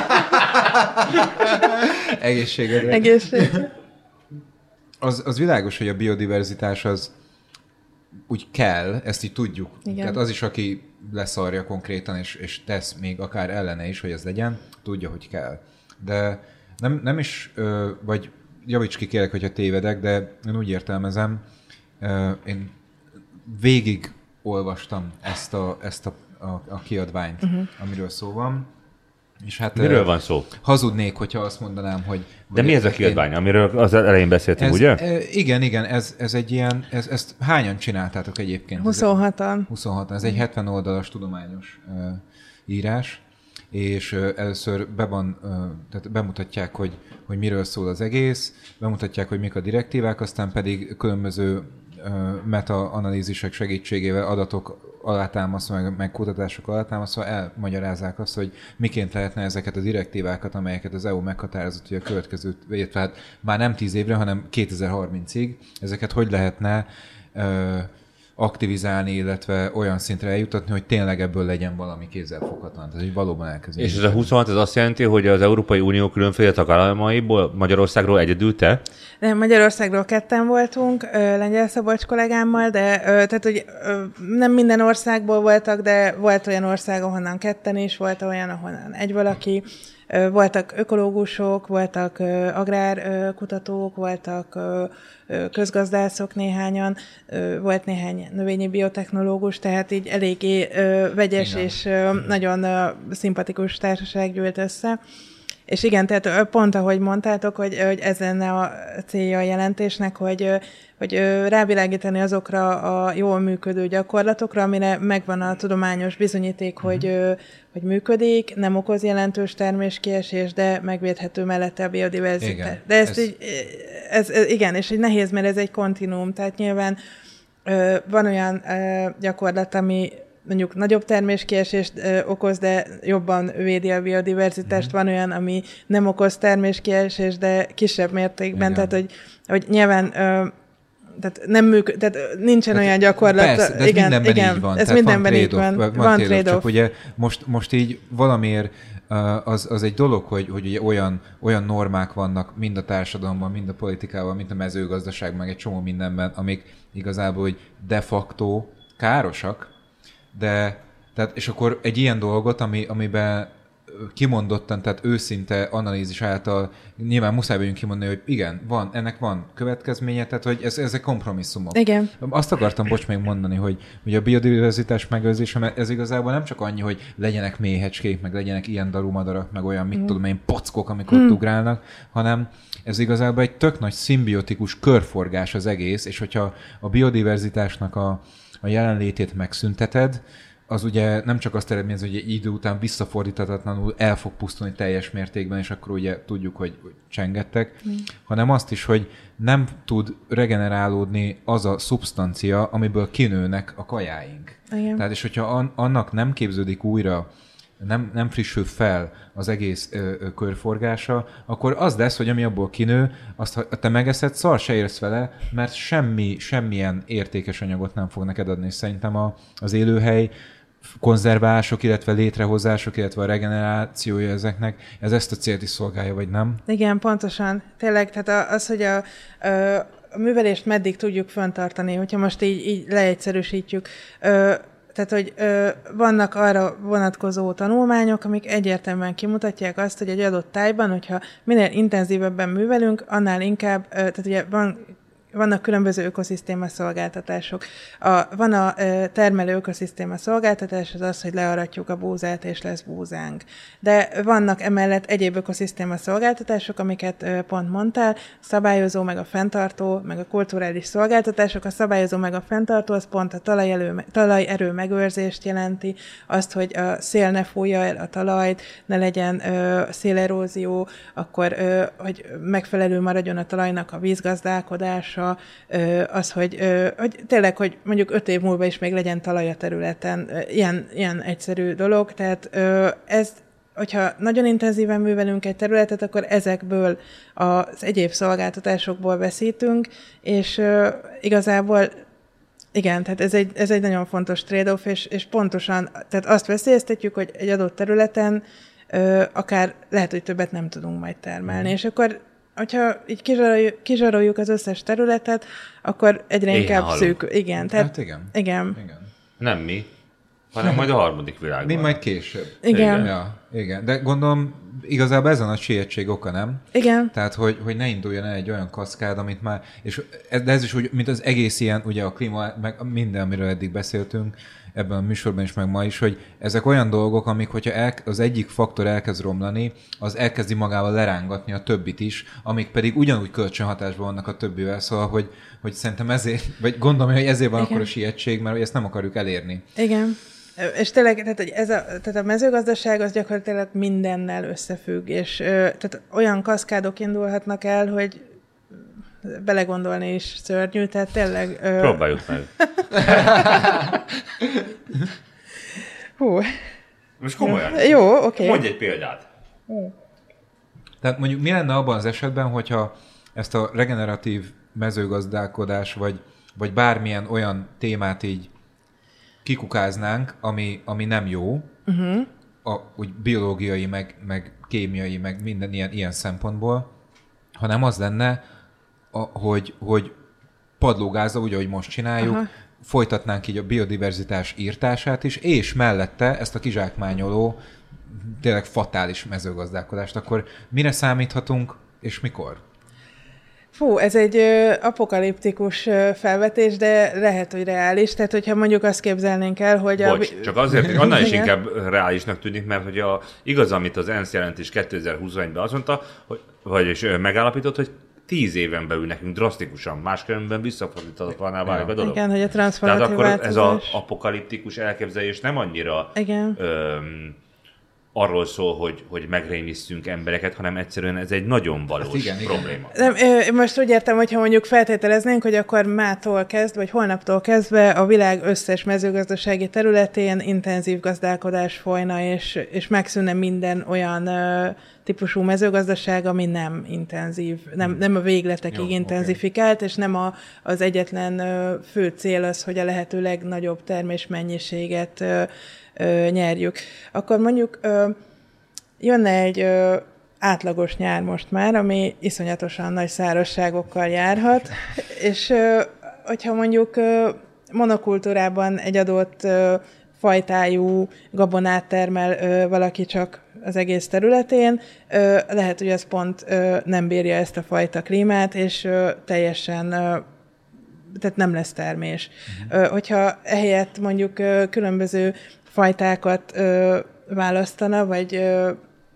Egészségedre. Egészségedre. Az, az világos, hogy a biodiverzitás az úgy kell, ezt így tudjuk. Igen. Tehát az is, aki leszarja konkrétan, és, és tesz még akár ellene is, hogy ez legyen, tudja, hogy kell. De nem, nem is, vagy javíts ki kérlek, hogyha tévedek, de én úgy értelmezem, én végig olvastam ezt a, ezt a, a, a kiadványt, uh-huh. amiről szó van. És hát, miről van szó? Hazudnék, hogyha azt mondanám, hogy... De mi ez a kiadvány, én, amiről az elején beszéltünk, ez, ugye? E, igen, igen, ez, ez egy ilyen, ez, ezt hányan csináltátok egyébként? huszonhatan. huszonhatan, ez egy hetven oldalas tudományos uh, írás, és uh, először be van, uh, tehát bemutatják, hogy, hogy miről szól az egész, bemutatják, hogy mik a direktívák, aztán pedig különböző uh, meta-analízisek segítségével adatok alátámasztva, meg, meg kutatások alátámasztva elmagyarázzák azt, hogy miként lehetne ezeket a direktívákat, amelyeket az é u meghatározott, hogy a következő, tehát már nem tíz évre, hanem kétezer-harmincig, ezeket hogy lehetne ö, aktivizálni, illetve olyan szintre eljutatni, hogy tényleg ebből legyen valami kézzelfoghatatlan. Tehát, hogy valóban elkezdeni. És ez a huszonhat, ez azt jelenti, hogy az Európai Unió különféle tagállamaiból, Magyarországról egyedül te? Nem, Magyarországról ketten voltunk, Lengyel Szabolcs kollégámmal, de tehát, hogy nem minden országból voltak, de volt olyan ország, ahonnan ketten is, volt olyan, ahonnan egy valaki. Voltak ökológusok, voltak agrárkutatók, voltak közgazdászok néhányan, volt néhány növényi biotechnológus, tehát így eléggé vegyes igen. és nagyon szimpatikus társaság gyűlt össze. És igen, tehát pont ahogy mondtátok, hogy, hogy ez lenne a célja a jelentésnek, hogy, hogy rávilágítani azokra a jól működő gyakorlatokra, amire megvan a tudományos bizonyíték, mm-hmm. hogy, hogy működik, nem okoz jelentős terméskiesés, de megvédhető mellette a biodiverzitás. Igen, de ezt ez... így, ez, ez, igen, és így nehéz, mert ez egy kontinuum, tehát nyilván van olyan gyakorlat, ami mondjuk nagyobb terméskiesést ö, okoz, de jobban védi a biodiverzitást. Mm-hmm. Van olyan, ami nem okoz terméskiesést, de kisebb mértékben. Igen. Tehát, hogy, hogy nyilván ö, tehát nem működ, tehát nincsen tehát olyan gyakorlat. Persze, de ez igen, mindenben igen, így van. Ez tehát mindenben van így van. Van, van trade-off. Csak ugye most, most így valamiért az, az egy dolog, hogy, hogy ugye olyan, olyan normák vannak mind a társadalomban, mind a politikában, mind a mezőgazdaságban, meg egy csomó mindenben, amik igazából hogy de facto károsak, de, tehát, és akkor egy ilyen dolgot, ami, amiben kimondottan, tehát őszinte analízis által nyilván muszáj vagyunk kimondani, hogy igen, van, ennek van következménye, tehát hogy ez, ezek kompromisszumok. Igen. Azt akartam, bocs, még mondani, hogy, hogy a biodiverzitás megőrzése, ez igazából nem csak annyi, hogy legyenek méhecskék, meg legyenek ilyen darumadarak, meg olyan, mit mm. tudom én, pockok, amikor mm. ugrálnak, hanem ez igazából egy tök nagy szimbiotikus körforgás az egész, és hogyha a biodiverzitásnak a a jelenlétét megszünteted, az ugye nem csak azt eredményez, hogy egy idő után visszafordíthatatlanul el fog pusztulni teljes mértékben, és akkor ugye tudjuk, hogy, hogy csengettek, mm. hanem azt is, hogy nem tud regenerálódni az a szubstancia, amiből kinőnek a kajáink. Igen. Tehát és hogyha an, annak nem képződik újra, nem, nem frissül fel az egész ö, ö, körforgása, akkor az lesz, hogy ami abból kinő, azt ha te megeszed, szar se érsz vele, mert semmi, semmilyen értékes anyagot nem fog neked adni. És szerintem a, az élőhely konzerválások, illetve létrehozások, illetve a regenerációja ezeknek, ez ezt a célt is szolgálja, vagy nem? Igen, pontosan. Tényleg, tehát az, hogy a, a művelést meddig tudjuk fenntartani, hogyha most így, így leegyszerűsítjük, tehát, hogy ö, vannak arra vonatkozó tanulmányok, amik egyértelműen kimutatják azt, hogy egy adott tájban, hogyha minél intenzívebben művelünk, annál inkább, ö, tehát ugye van, vannak különböző ökoszisztéma szolgáltatások. A, van a ö, termelő ökoszisztéma szolgáltatás, az az, hogy learatjuk a búzát, és lesz búzánk. De vannak emellett egyéb ökoszisztéma szolgáltatások, amiket ö, pont mondtál, szabályozó, meg a fenntartó, meg a kulturális szolgáltatások. A szabályozó, meg a fenntartó, az pont a talajerő, talajerő megőrzést jelenti, azt, hogy a szél ne fújja el a talajt, ne legyen ö, szélerózió, akkor ö, hogy megfelelő maradjon a talajnak a vízgazdálkodása, az, hogy, hogy tényleg, hogy mondjuk öt év múlva is még legyen talaj a területen. Ilyen, ilyen egyszerű dolog. Tehát ez, hogyha nagyon intenzíven művelünk egy területet, akkor ezekből az egyéb szolgáltatásokból veszítünk, és igazából igen, tehát ez egy, ez egy nagyon fontos trade-off, és, és pontosan, tehát azt veszélyeztetjük, hogy egy adott területen akár lehet, hogy többet nem tudunk majd termelni, mm. és akkor hogyha így kizsaroljuk, kizsaroljuk az összes területet, akkor egyre Éhen inkább halunk. Szűk. Igen, tehát, hát igen. igen. igen. Nem mi, hanem majd a harmadik világban. Mi majd később. Igen. Igen. Ja, igen. De gondolom, igazából ez a nagy sietség oka, nem? Igen. Tehát, hogy, hogy ne induljon el egy olyan kaszkád, amit már, és ez, de ez is úgy, mint az egész ilyen, ugye a klíma, meg minden, amiről eddig beszéltünk, ebben a műsorban is, meg ma is, hogy ezek olyan dolgok, amik, hogyha el, az egyik faktor elkezd romlani, az elkezdi magával lerángatni a többit is, amik pedig ugyanúgy kölcsönhatásban vannak a többivel, szóval, hogy, hogy szerintem ezért, vagy gondolom, hogy ezért van akkor a sietség, mert ezt nem akarjuk elérni. Igen. És tényleg, tehát, hogy ez a, tehát a mezőgazdaság az gyakorlatilag mindennel összefügg, és tehát olyan kaszkádok indulhatnak el, hogy belegondolni is szörnyű, tehát tényleg... Ö... Próbáljuk meg. Hú. Most komolyan. Jó, oké. Okay. Mondj egy példát. Tehát mondjuk mi lenne abban az esetben, hogyha ezt a regeneratív mezőgazdálkodás, vagy, vagy bármilyen olyan témát így kikukáznánk, ami, ami nem jó, uh-huh. a, úgy biológiai, meg, meg kémiai, meg minden ilyen, ilyen szempontból, hanem az lenne, a, hogy, hogy padlógázzal, úgy, ahogy most csináljuk, aha. folytatnánk így a biodiverzitás írtását is, és mellette ezt a kizsákmányoló tényleg fatális mezőgazdálkodást, akkor mire számíthatunk, és mikor? Fú, ez egy ö, apokaliptikus ö, felvetés, de lehet, hogy reális. Tehát, hogyha mondjuk azt képzelnénk el, hogy... Bocs, a... csak azért, hogy annál is Igen. inkább reálisnak tűnik, mert hogy a, igaz, amit az ENSZ jelentés kétezer-huszonegyben azt mondta, hogy, vagyis ö, megállapított, hogy tíz éven belül nekünk drasztikusan, máskülönben visszafordíthatatlaná válik a dolog. Igen, hogy a Tehát transformatív akkor változás. ez az apokaliptikus elképzelés nem annyira Igen. öm, arról szól, hogy, hogy megrémisztünk embereket, hanem egyszerűen ez egy nagyon valós igen, igen. probléma. Nem, ö, most úgy értem, hogyha mondjuk feltételeznénk, hogy akkor mától kezdve, vagy holnaptól kezdve a világ összes mezőgazdasági területén intenzív gazdálkodás folyna, és, és megszűnne minden olyan ö, típusú mezőgazdaság, ami nem intenzív, nem, nem a végletekig Jó, intenzifikált, és nem a, az egyetlen ö, fő cél az, hogy a lehető legnagyobb termésmennyiséget ö, ö, nyerjük. Akkor mondjuk ö, jönne egy ö, átlagos nyár most már, ami iszonyatosan nagy szárazságokkal járhat, és ö, hogyha mondjuk ö, monokultúrában egy adott ö, fajtájú gabonát termel ö, valaki csak az egész területén, ö, lehet, hogy az pont ö, nem bírja ezt a fajta klímát, és ö, teljesen ö, tehát nem lesz termés. Uh-huh. Ö, hogyha ehelyett mondjuk ö, különböző fajtákat ö, választana, vagy ö,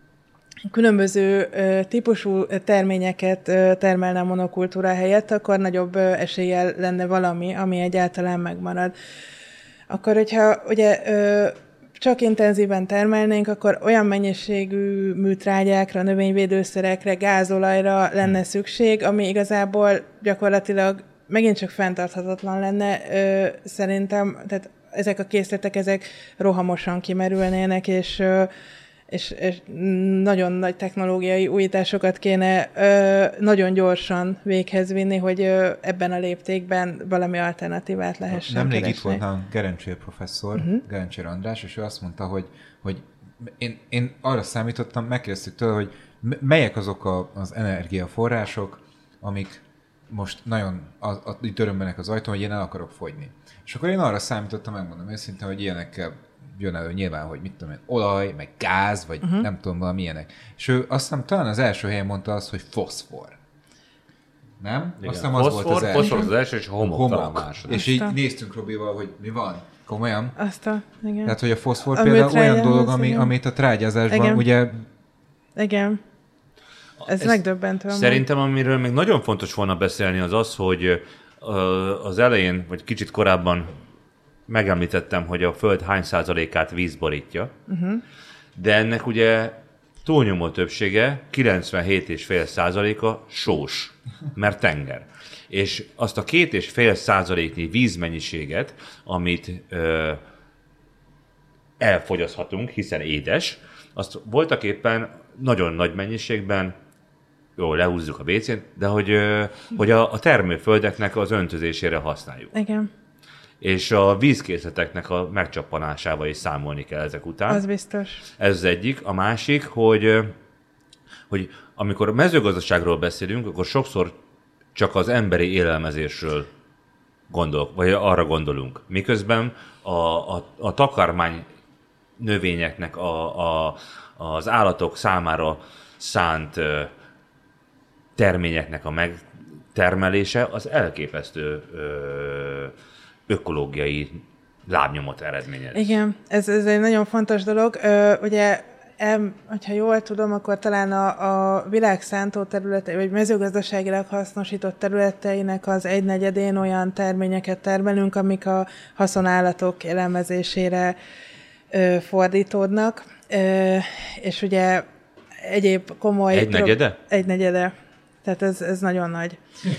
különböző ö, típusú terményeket ö, termelne a monokultúra helyett, akkor nagyobb ö, eséllyel lenne valami, ami egyáltalán megmarad. Akkor, hogyha ugye ö, csak intenzíven termelnénk, akkor olyan mennyiségű műtrágyákra, növényvédőszerekre, gázolajra lenne szükség, ami igazából gyakorlatilag megint csak fenntarthatatlan lenne. Ö, szerintem, tehát ezek a készletek, ezek rohamosan kimerülnének, és, ö, és, és nagyon nagy technológiai újításokat kéne ö, nagyon gyorsan véghez vinni, hogy ö, ebben a léptékben valami alternatívát lehessen Nemrég keresni. itt volt nálunk Gerencsér professzor, uh-huh. Gerencsér András, és ő azt mondta, hogy, hogy én, én arra számítottam, megkérdeztük tőle, hogy melyek azok a, az energiaforrások, amik most nagyon az, az, itt örömbenek az ajtón, hogy én el akarok fogyni. És akkor én arra számítottam, megmondom őszintén, hogy ilyenekkel jön elő nyilván, hogy mit tudom én, olaj, meg gáz, vagy uh-huh. nem tudom, valami ilyenek. És ő azt hiszem talán az első helyen mondta azt, hogy foszfor. Nem? Igen. Azt hiszem az Foszfor, volt az első. Foszfor az első, és a homok, homok. talán második. És így néztünk Robival, hogy mi van. Komolyan? Azt a, igen. Tehát, hogy a foszfor A például olyan műtrágyához, dolog, ami, igen. amit a trágyázásban Igen. ugye... Igen. Ez, ez megdöbbentő. Szerintem, amiről még nagyon fontos volna beszélni, az az, hogy az elején, vagy kicsit korábban megemlítettem, hogy a Föld hány százalékát víz borítja, uh-huh. de ennek ugye túlnyomó többsége, kilencvenhét egész öt százaléka sós, mert tenger. És azt a két és fél százaléknyi vízmennyiséget, amit ö, elfogyaszthatunk, hiszen édes, azt voltak éppen nagyon nagy mennyiségben, jó, lehúzzuk a bécén, de hogy, ö, hogy a, a termőföldeknek az öntözésére használjuk. Igen. És a vízkészleteknek a megcsappanásával is számolni kell ezek után. Az biztos. Ez az egyik. A másik, hogy, hogy amikor a mezőgazdaságról beszélünk, akkor sokszor csak az emberi élelmezésről gondolok, vagy arra gondolunk. Miközben a, a, a takarmány növényeknek, a, a, az állatok számára szánt terményeknek a megtermelése az elképesztő ö, ökológiai lábnyomot eredményez. Igen, ez, ez egy nagyon fontos dolog. Ö, ugye, em, hogyha jól tudom, akkor talán a, a világ szántó területe, vagy mezőgazdaságilag hasznosított területeinek az egynegyedén olyan terményeket termelünk, amik a haszonállatok élelmezésére ö, fordítódnak. Ö, és ugye egyéb komoly... Egynegyede? Egynegyede. Tehát ez, ez nagyon nagy.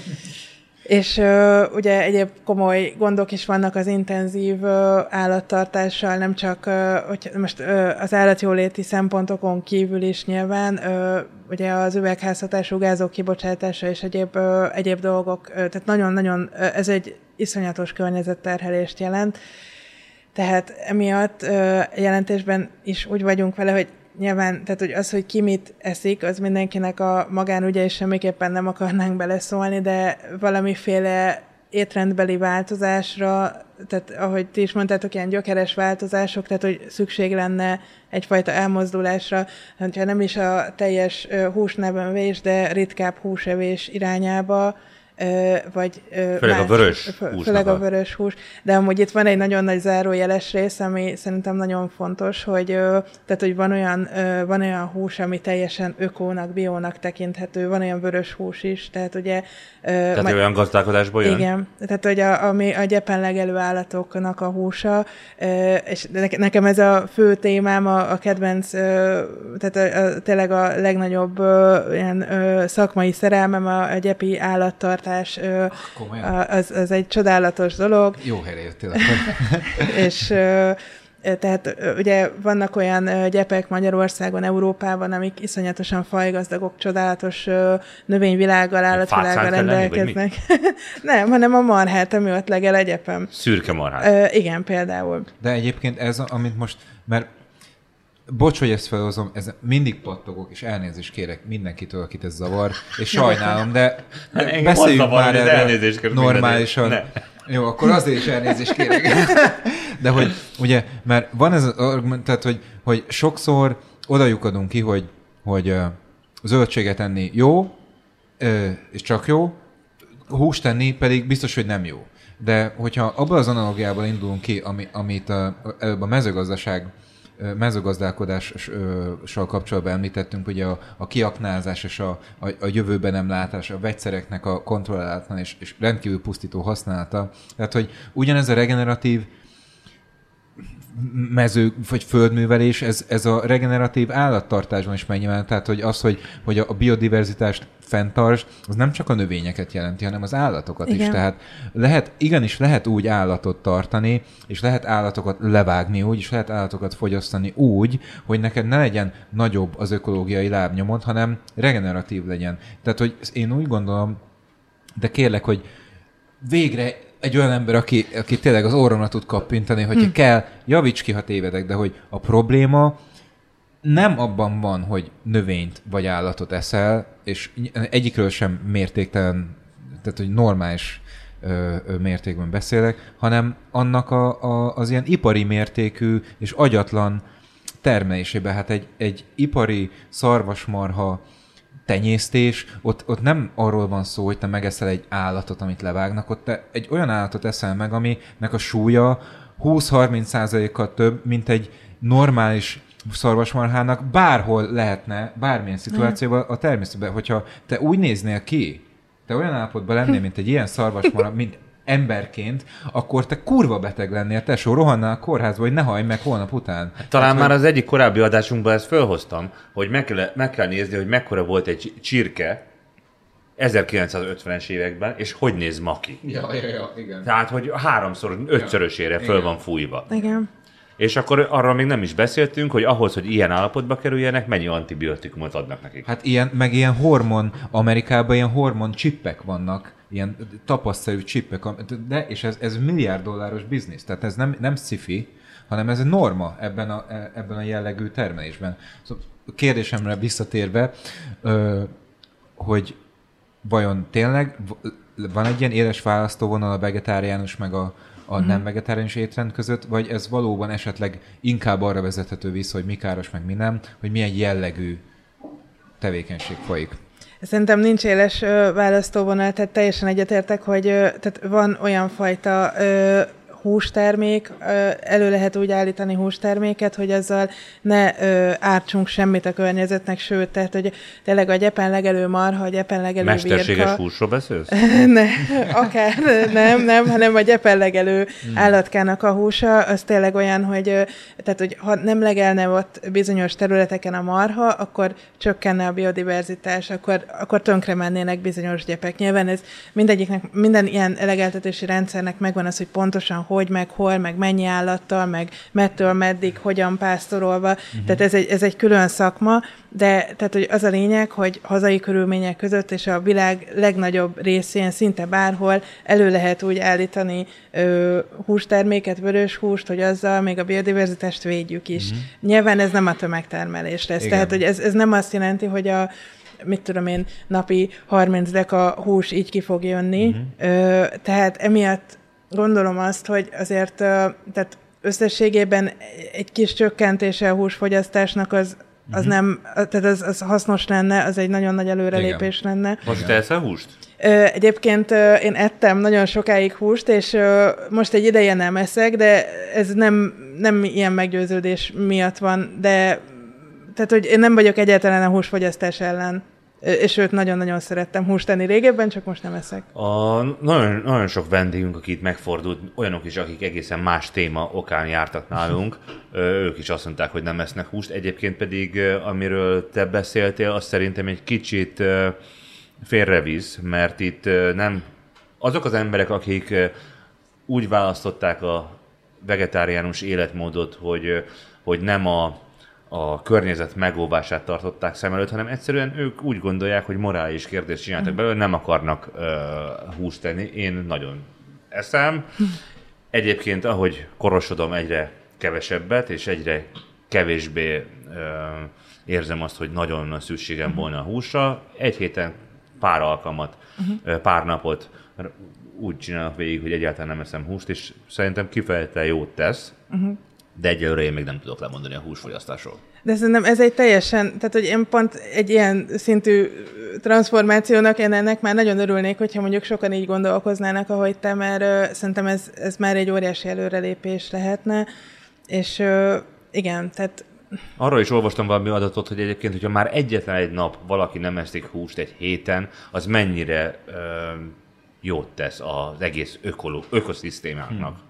És uh, ugye egyéb komoly gondok is vannak az intenzív uh, állattartással, nem csak uh, hogy most uh, az állatjóléti szempontokon kívül is nyilván, uh, ugye az üvegházhatású gázok kibocsátása és egyéb, uh, egyéb dolgok, uh, tehát nagyon-nagyon uh, ez egy iszonyatos környezetterhelést jelent. Tehát emiatt uh, jelentésben is úgy vagyunk vele, hogy nyilván, tehát hogy az, hogy ki mit eszik, az mindenkinek a magánügye, és semmiképpen nem akarnánk beleszólni, de valamiféle étrendbeli változásra, tehát ahogy ti is mondtátok, ilyen gyökeres változások, tehát hogy szükség lenne egyfajta elmozdulásra, hogyha nem is a teljes húsnevenvés, de ritkább húsevés irányába, vagy főleg más, a vörös hús. Főleg a vörös hús. De amúgy itt van egy nagyon nagy zárójeles rész, ami szerintem nagyon fontos, hogy, tehát, hogy van, olyan, van olyan hús, ami teljesen ökónak, biónak tekinthető, van olyan vörös hús is, tehát ugye... Tehát majd, olyan gazdálkodásból jön? Igen, tehát hogy a, ami a gyepen legelő állatoknak a húsa, és nekem ez a fő témám, a, a kedvenc, tehát a, a, tényleg a legnagyobb ilyen szakmai szerelmem a, a gyepi állattartás. Az, az egy csodálatos dolog. Jó helyre jöttél. És tehát ugye vannak olyan gyepek Magyarországon, Európában, amik iszonyatosan fajgazdagok, csodálatos növényvilággal, állatvilággal rendelkeznek. Nem, hanem a marhát, ami ott legel a gyepem. Szürke marhát. Igen, például. De egyébként ez, amit most, mert bocs, hogy ezt felhozom, ez mindig pattogok, és elnézést kérek mindenkitől, akit ez zavar, és sajnálom, de beszéljünk már erről normálisan. Jó, akkor azért is elnézést kérek. De hogy, ugye, mert van ez az argument, tehát, hogy, hogy sokszor oda lyukadunk ki, hogy, hogy uh, zöldséget enni jó, uh, és csak jó, húst tenni pedig biztos, hogy nem jó. De hogyha abban az analógiából indulunk ki, ami, amit a, előbb a mezőgazdaság mezőgazdálkodással kapcsolatban említettünk, ugye a, a kiaknázás és a, a, a jövőben nem látás, a vegyszereknek a kontrollálatlan és, és rendkívül pusztító használata. Tehát, hogy ugyanez a regeneratív mező vagy földművelés, ez, ez a regeneratív állattartásban is megnyilván. Tehát, hogy az, hogy, hogy a biodiverzitást fenntartsd, az nem csak a növényeket jelenti, hanem az állatokat Igen. is. Tehát lehet, igenis lehet úgy állatot tartani, és lehet állatokat levágni úgy, és lehet állatokat fogyasztani úgy, hogy neked ne legyen nagyobb az ökológiai lábnyomod, hanem regeneratív legyen. Tehát, hogy én úgy gondolom, de kérlek, hogy végre egy olyan ember, aki, aki tényleg az orromra tud kappintani, hogyha hm. kell, javíts ki, ha tévedek, de hogy a probléma nem abban van, hogy növényt vagy állatot eszel, és egyikről sem mértéktelen, tehát hogy normális ö, ö, mértékben beszélek, hanem annak a, a, az ilyen ipari mértékű és agyatlan termelésében. Hát egy, egy ipari szarvasmarha tenyésztés, ott, ott nem arról van szó, hogy te megeszel egy állatot, amit levágnak, ott te egy olyan állatot eszel meg, aminek a súlya húsz-harminc százalékkal több, mint egy normális szarvasmarhának bárhol lehetne, bármilyen szituációban a természetben. Hogyha te úgy néznél ki, te olyan állapotban lennél, mint egy ilyen szarvasmarha, mint emberként, akkor te kurva beteg lennél, tesó, rohannál a kórházba, hogy ne hallj meg holnap után. Talán hát, már hogy... az egyik korábbi adásunkban ezt fölhoztam, hogy meg kell, meg kell nézni, hogy mekkora volt egy csirke ezerkilencszázötvenes években, és hogy néz ma ki. Ja, ja, ja, igen. Tehát, hogy háromszor, ötszörösére föl igen. van fújva. Igen. És akkor arról még nem is beszéltünk, hogy ahhoz, hogy ilyen állapotba kerüljenek, mennyi antibiotikumot adnak nekik. Hát ilyen, meg ilyen hormon, Amerikában ilyen hormon csippek vannak, ilyen tapaszszerű csippek, de, és ez, ez milliárd dolláros biznisz, tehát ez nem, nem sci-fi, hanem ez egy norma ebben a, ebben a jellegű termelésben. Szóval a kérdésemre visszatérve, hogy vajon tényleg van egy ilyen éles választóvonal a vegetáriánus meg a a uh-huh. nem vegetáriánus étrend között, vagy ez valóban esetleg inkább arra vezethető vissza, hogy mi káros, meg mi nem, hogy milyen jellegű tevékenység folyik? Szerintem nincs éles választóvonal, tehát teljesen egyetértek, hogy tehát van olyan fajta ö, hústermék, elő lehet úgy állítani hústerméket, hogy azzal ne ö, ártsunk semmit a környezetnek, sőt, tehát, hogy tényleg a gyepen legelő marha, a gyepen legelő birka. Mesterséges húsról beszélsz? ne, akár nem, nem, hanem a gyepen legelő hmm. állatkának a húsa, az tényleg olyan, hogy, tehát, hogy ha nem legelne ott bizonyos területeken a marha, akkor csökkenne a biodiverzitás, akkor, akkor tönkre mennének bizonyos gyepek. Nyilván ez mindegyiknek, minden ilyen legeltetési rendszernek megvan az, hogy pontosan hogy, meg hol, meg mennyi állattal, meg mettől meddig, hogyan pásztorolva. Uh-huh. Tehát ez egy, ez egy külön szakma, de tehát, hogy az a lényeg, hogy hazai körülmények között és a világ legnagyobb részén szinte bárhol elő lehet úgy állítani ö, hústerméket, vörös húst, hogy azzal még a biodiverzitást védjük is. Uh-huh. Nyilván ez nem a tömegtermelés lesz. Igen. Tehát, hogy ez, ez nem azt jelenti, hogy a mit tudom én, napi harminc deka hús így ki fog jönni. Uh-huh. Ö, tehát emiatt gondolom azt, hogy azért tehát összességében egy kis csökkentése a húsfogyasztásnak az, az uh-huh. nem, tehát az, az hasznos lenne, az egy nagyon nagy előrelépés igen. lenne. Most te eszel húst? Egyébként én ettem nagyon sokáig húst, és most egy ideje nem eszek, de ez nem, nem ilyen meggyőződés miatt van, de tehát, hogy én nem vagyok egyáltalán a húsfogyasztás ellen. És őt nagyon-nagyon szerettem húst tenni régebben, csak most nem eszek. A, nagyon, nagyon sok vendégünk, aki itt megfordult, olyanok is, akik egészen más téma okán jártak nálunk, ők is azt mondták, hogy nem esznek húst. Egyébként pedig, amiről te beszéltél, az szerintem egy kicsit félrevisz, mert itt nem azok az emberek, akik úgy választották a vegetáriánus életmódot, hogy, hogy nem a a környezet megóvását tartották szem előtt, hanem egyszerűen ők úgy gondolják, hogy morális kérdést csináltak belőle, nem akarnak uh, húst tenni. Én nagyon eszem. Egyébként, ahogy korosodom, egyre kevesebbet, és egyre kevésbé uh, érzem azt, hogy nagyon nagy szükségem volna a húsra. Egy héten pár alkalmat, uh, pár napot úgy csinálok végig, hogy egyáltalán nem eszem húst, és szerintem kifejezetten jót tesz. Uh-huh. De egyelőre én még nem tudok lemondani a húsfogyasztásról. De szerintem ez egy teljesen, tehát hogy én pont egy ilyen szintű transformációnak én ennek már nagyon örülnék, hogyha mondjuk sokan így gondolkoznának, ahogy te, mert szerintem ez, ez már egy óriási előrelépés lehetne, és igen, tehát... Arról is olvastam valami adatot, hogy egyébként, hogyha már egyetlen egy nap valaki nem eszik húst egy héten, az mennyire ö, jót tesz az egész ökoló, ökoszisztémáknak. Hmm.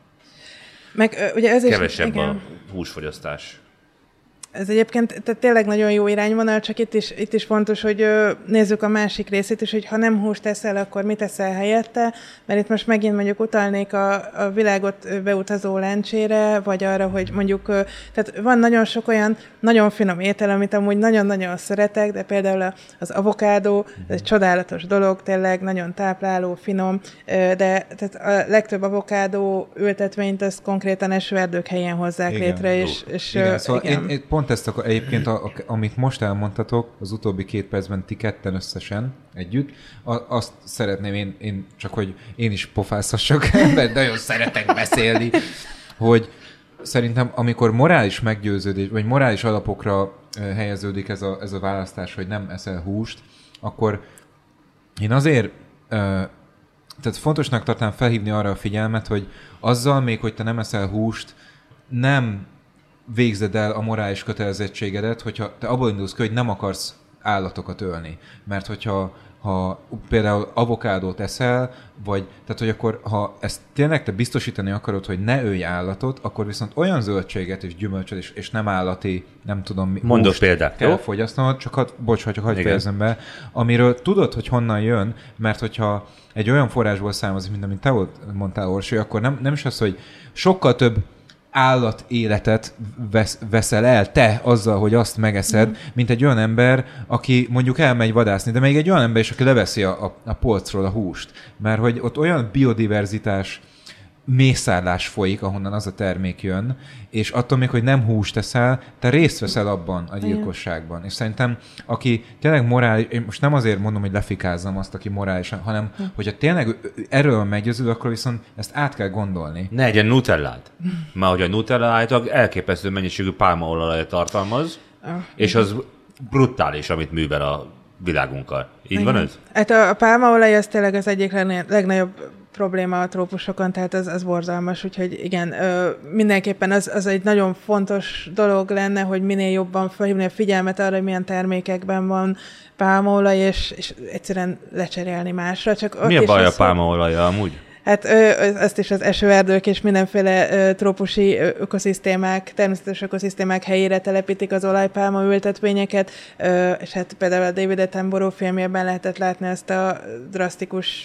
Meg, ugye ez kevesebb is, igen. a húsfogyasztás. Ez egyébként tehát tényleg nagyon jó irányvonal, csak itt is, itt is fontos, hogy nézzük a másik részét is, hogy ha nem húst eszel, akkor mit eszel helyette, mert itt most megint mondjuk utalnék a, a világot beutazó lencsére, vagy arra, hogy mondjuk, tehát van nagyon sok olyan nagyon finom étel, amit amúgy nagyon-nagyon szeretek, de például az avokádó, ez egy csodálatos dolog, tényleg nagyon tápláló, finom, de tehát a legtöbb avokádó ültetvényt azt konkrétan esőerdők helyen hozzák igen. létre, és, és igen, szóval igen. Én, én pont ezt akar, egyébként, a, a, amit most elmondtatok, az utóbbi két percben ti ketten összesen együtt, a, azt szeretném én, én, csak hogy én is pofázhassak, mert nagyon szeretek beszélni, hogy szerintem amikor morális meggyőződés, vagy morális alapokra helyeződik ez a, ez a választás, hogy nem eszel húst, akkor én azért, tehát fontosnak tartám felhívni arra a figyelmet, hogy azzal még, hogy te nem eszel húst, nem végzed el a morális kötelezettségedet, hogyha te abból indulsz ki, hogy nem akarsz állatokat ölni. Mert hogyha ha például avokádót eszel, vagy tehát, hogy akkor, ha ezt tényleg te biztosítani akarod, hogy ne ölj állatot, akkor viszont olyan zöldséget és gyümölcsöt és, és nem állati, nem tudom, mondok példát, kell fogyasztanod, csak hadd, bocs, hogy hadd fejezem be, amiről tudod, hogy honnan jön, mert hogyha egy olyan forrásból származik, mint amit te mondtál, Orsi, akkor nem, nem is az, hogy sokkal több állat életet vesz, veszel el te azzal, hogy azt megeszed, mm. mint egy olyan ember, aki mondjuk elmegy vadászni, de még egy olyan ember is, aki leveszi a, a, a polcról a húst. Mert hogy ott olyan biodiverzitás mészárlás folyik, ahonnan az a termék jön, és attól még, hogy nem húst teszel, te részt veszel abban a gyilkosságban. Igen. És szerintem, aki tényleg morális, én most nem azért mondom, hogy lefikázzam azt, aki morálisan, hanem, hm. hogyha tényleg erről meggyőződő, akkor viszont ezt át kell gondolni. Ne egyen nutellát. Mert hogy a nutella állítólag elképesztő mennyiségű pálmaolajat tartalmaz, ah. és az brutális, amit művel a világunkkal. Így igen. van ez? Hát a, a pálmaolaj az tényleg az egyik legnagyobb probléma a trópusokon, tehát az, az borzalmas, úgyhogy igen, ö, mindenképpen az, az egy nagyon fontos dolog lenne, hogy minél jobban felhívni a figyelmet arra, hogy milyen termékekben van pálmaolaj, és, és egyszerűen lecserélni másra. Csak mi a baj a pálmaolajjal amúgy? Hát ö, azt is az esőerdők és mindenféle ö, trópusi ökoszisztémák, természetes ökoszisztémák helyére telepítik az olajpálma ültetvényeket, ö, és hát például a David Attenborough filmjében lehetett látni ezt a drasztikus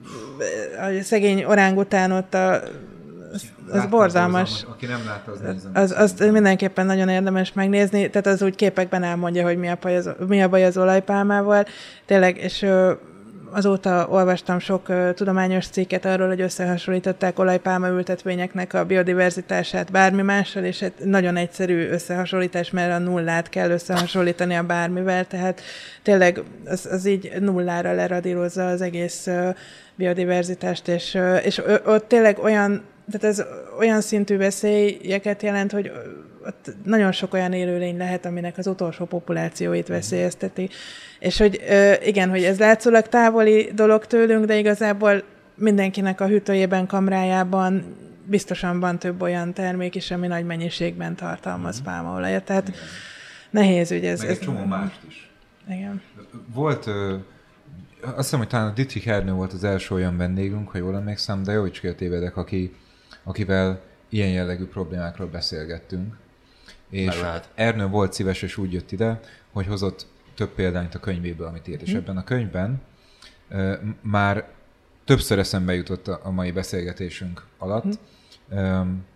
a szegény orángután ott a, az, az borzalmas. Aki nem látta, az nézem. Az, azt mindenképpen nagyon érdemes megnézni, tehát az úgy képekben elmondja, hogy mi a baj az, mi a baj az olajpálmával. Tényleg, és azóta olvastam sok uh, tudományos cikket arról, hogy összehasonlították olajpálmaültetvényeknek a biodiverzitását bármi mással, és egy nagyon egyszerű összehasonlítás, mert a nullát kell összehasonlítani a bármivel, tehát tényleg az, az így nullára leradírozza az egész uh, biodiverzitást, és, uh, és uh, ott tényleg olyan, tehát ez olyan szintű veszélyeket jelent, hogy ott nagyon sok olyan élőlény lehet, aminek az utolsó populációit veszélyezteti. És hogy igen, hogy ez látszólag távoli dolog tőlünk, de igazából mindenkinek a hűtőjében, kamrájában biztosan van több olyan termék is, ami nagy mennyiségben tartalmaz pálmaolajat. Tehát igen. Nehéz ügy ez. Meg egy csomó mást is. Igen. Volt, ö, azt hiszem, hogy talán a Dietrich Ernő volt az első olyan vendégünk, ha jól emlékszem, de jócskán tévedek, aki, akivel ilyen jellegű problémákról beszélgettünk. És Ernő volt szíves, és úgy jött ide, hogy hozott több példányt a könyvéből, amit írt. Mm. És ebben a könyvben uh, már többször eszembe jutott a, a mai beszélgetésünk alatt, mm. um,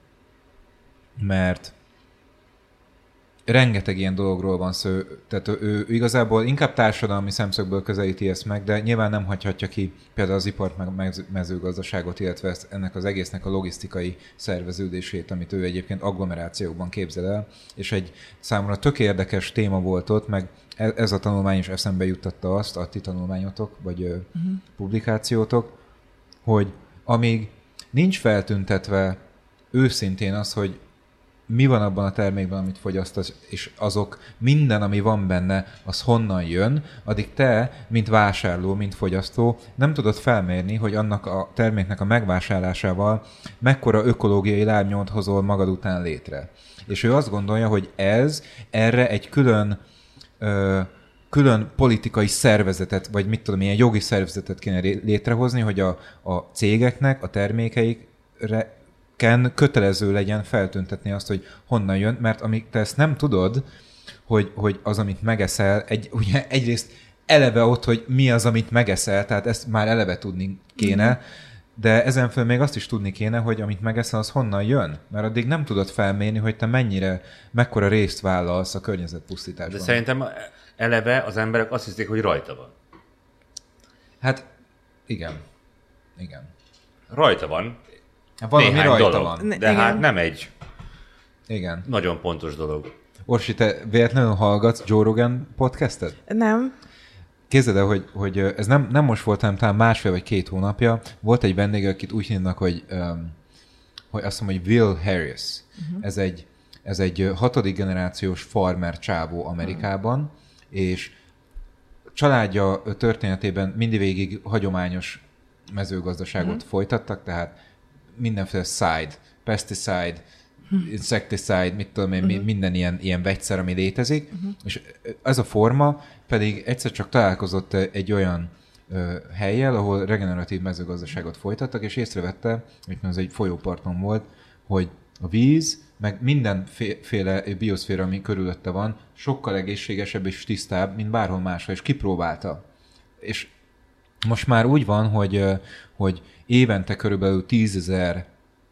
mert rengeteg ilyen dologról van szó, tehát ő, ő igazából inkább társadalmi szemszögből közelíti ezt meg, de nyilván nem hagyhatja ki például az ipart, meg mezőgazdaságot, illetve ezt, ennek az egésznek a logisztikai szerveződését, amit ő egyébként agglomerációkban képzel el, és egy számomra tök érdekes téma volt ott, meg ez a tanulmány is eszembe juttatta azt, a ti tanulmányotok, vagy uh-huh. publikációtok, hogy amíg nincs feltüntetve őszintén az, hogy mi van abban a termékben, amit fogyasztasz, és azok minden, ami van benne, az honnan jön, addig te, mint vásárló, mint fogyasztó, nem tudod felmérni, hogy annak a terméknek a megvásárlásával mekkora ökológiai lábnyomot hozol magad után létre. És ő azt gondolja, hogy ez, erre egy külön, ö, külön politikai szervezetet, vagy mit tudom, ilyen jogi szervezetet kéne létrehozni, hogy a, a cégeknek, a termékeikre Ken kötelező legyen feltüntetni azt, hogy honnan jön, mert amíg te ezt nem tudod, hogy, hogy az, amit megeszel, egy, ugye egyrészt eleve ott, hogy mi az, amit megeszel, tehát ezt már eleve tudni kéne, mm. de ezen föl még azt is tudni kéne, hogy amit megeszel, az honnan jön, mert addig nem tudod felmérni, hogy te mennyire, mekkora részt vállalsz a környezetpusztításban. De szerintem eleve az emberek azt hiszik, hogy rajta van. Hát igen. Igen. Rajta van. Valami Néhány rajta dolog, van. De igen. hát nem egy igen. nagyon pontos dolog. Orsi, te véletlenül hallgatsz Joe Rogan podcastet? Nem. Képzeld el, hogy, hogy ez nem, nem most volt, hanem talán másfél vagy két hónapja. Volt egy vendég, akit úgy hívnak, hogy, um, hogy azt mondom, hogy Will Harris. Uh-huh. Ez, egy, ez egy hatodik generációs farmer csávó Amerikában, uh-huh. és családja történetében mindvégig hagyományos mezőgazdaságot uh-huh. folytattak, tehát mindenféle side, pesticide, insecticide, mit tudom én, uh-huh. minden ilyen, ilyen vegyszer, ami létezik, uh-huh. és ez a forma pedig egyszer csak találkozott egy olyan ö, hellyel, ahol regeneratív mezőgazdaságot folytattak, és észrevette, hogy ez egy folyóparton volt, hogy a víz, meg mindenféle bioszféra, ami körülötte van, sokkal egészségesebb és tisztább, mint bárhol máshol, és kipróbálta. És most már úgy van, hogy, hogy évente körülbelül tízezer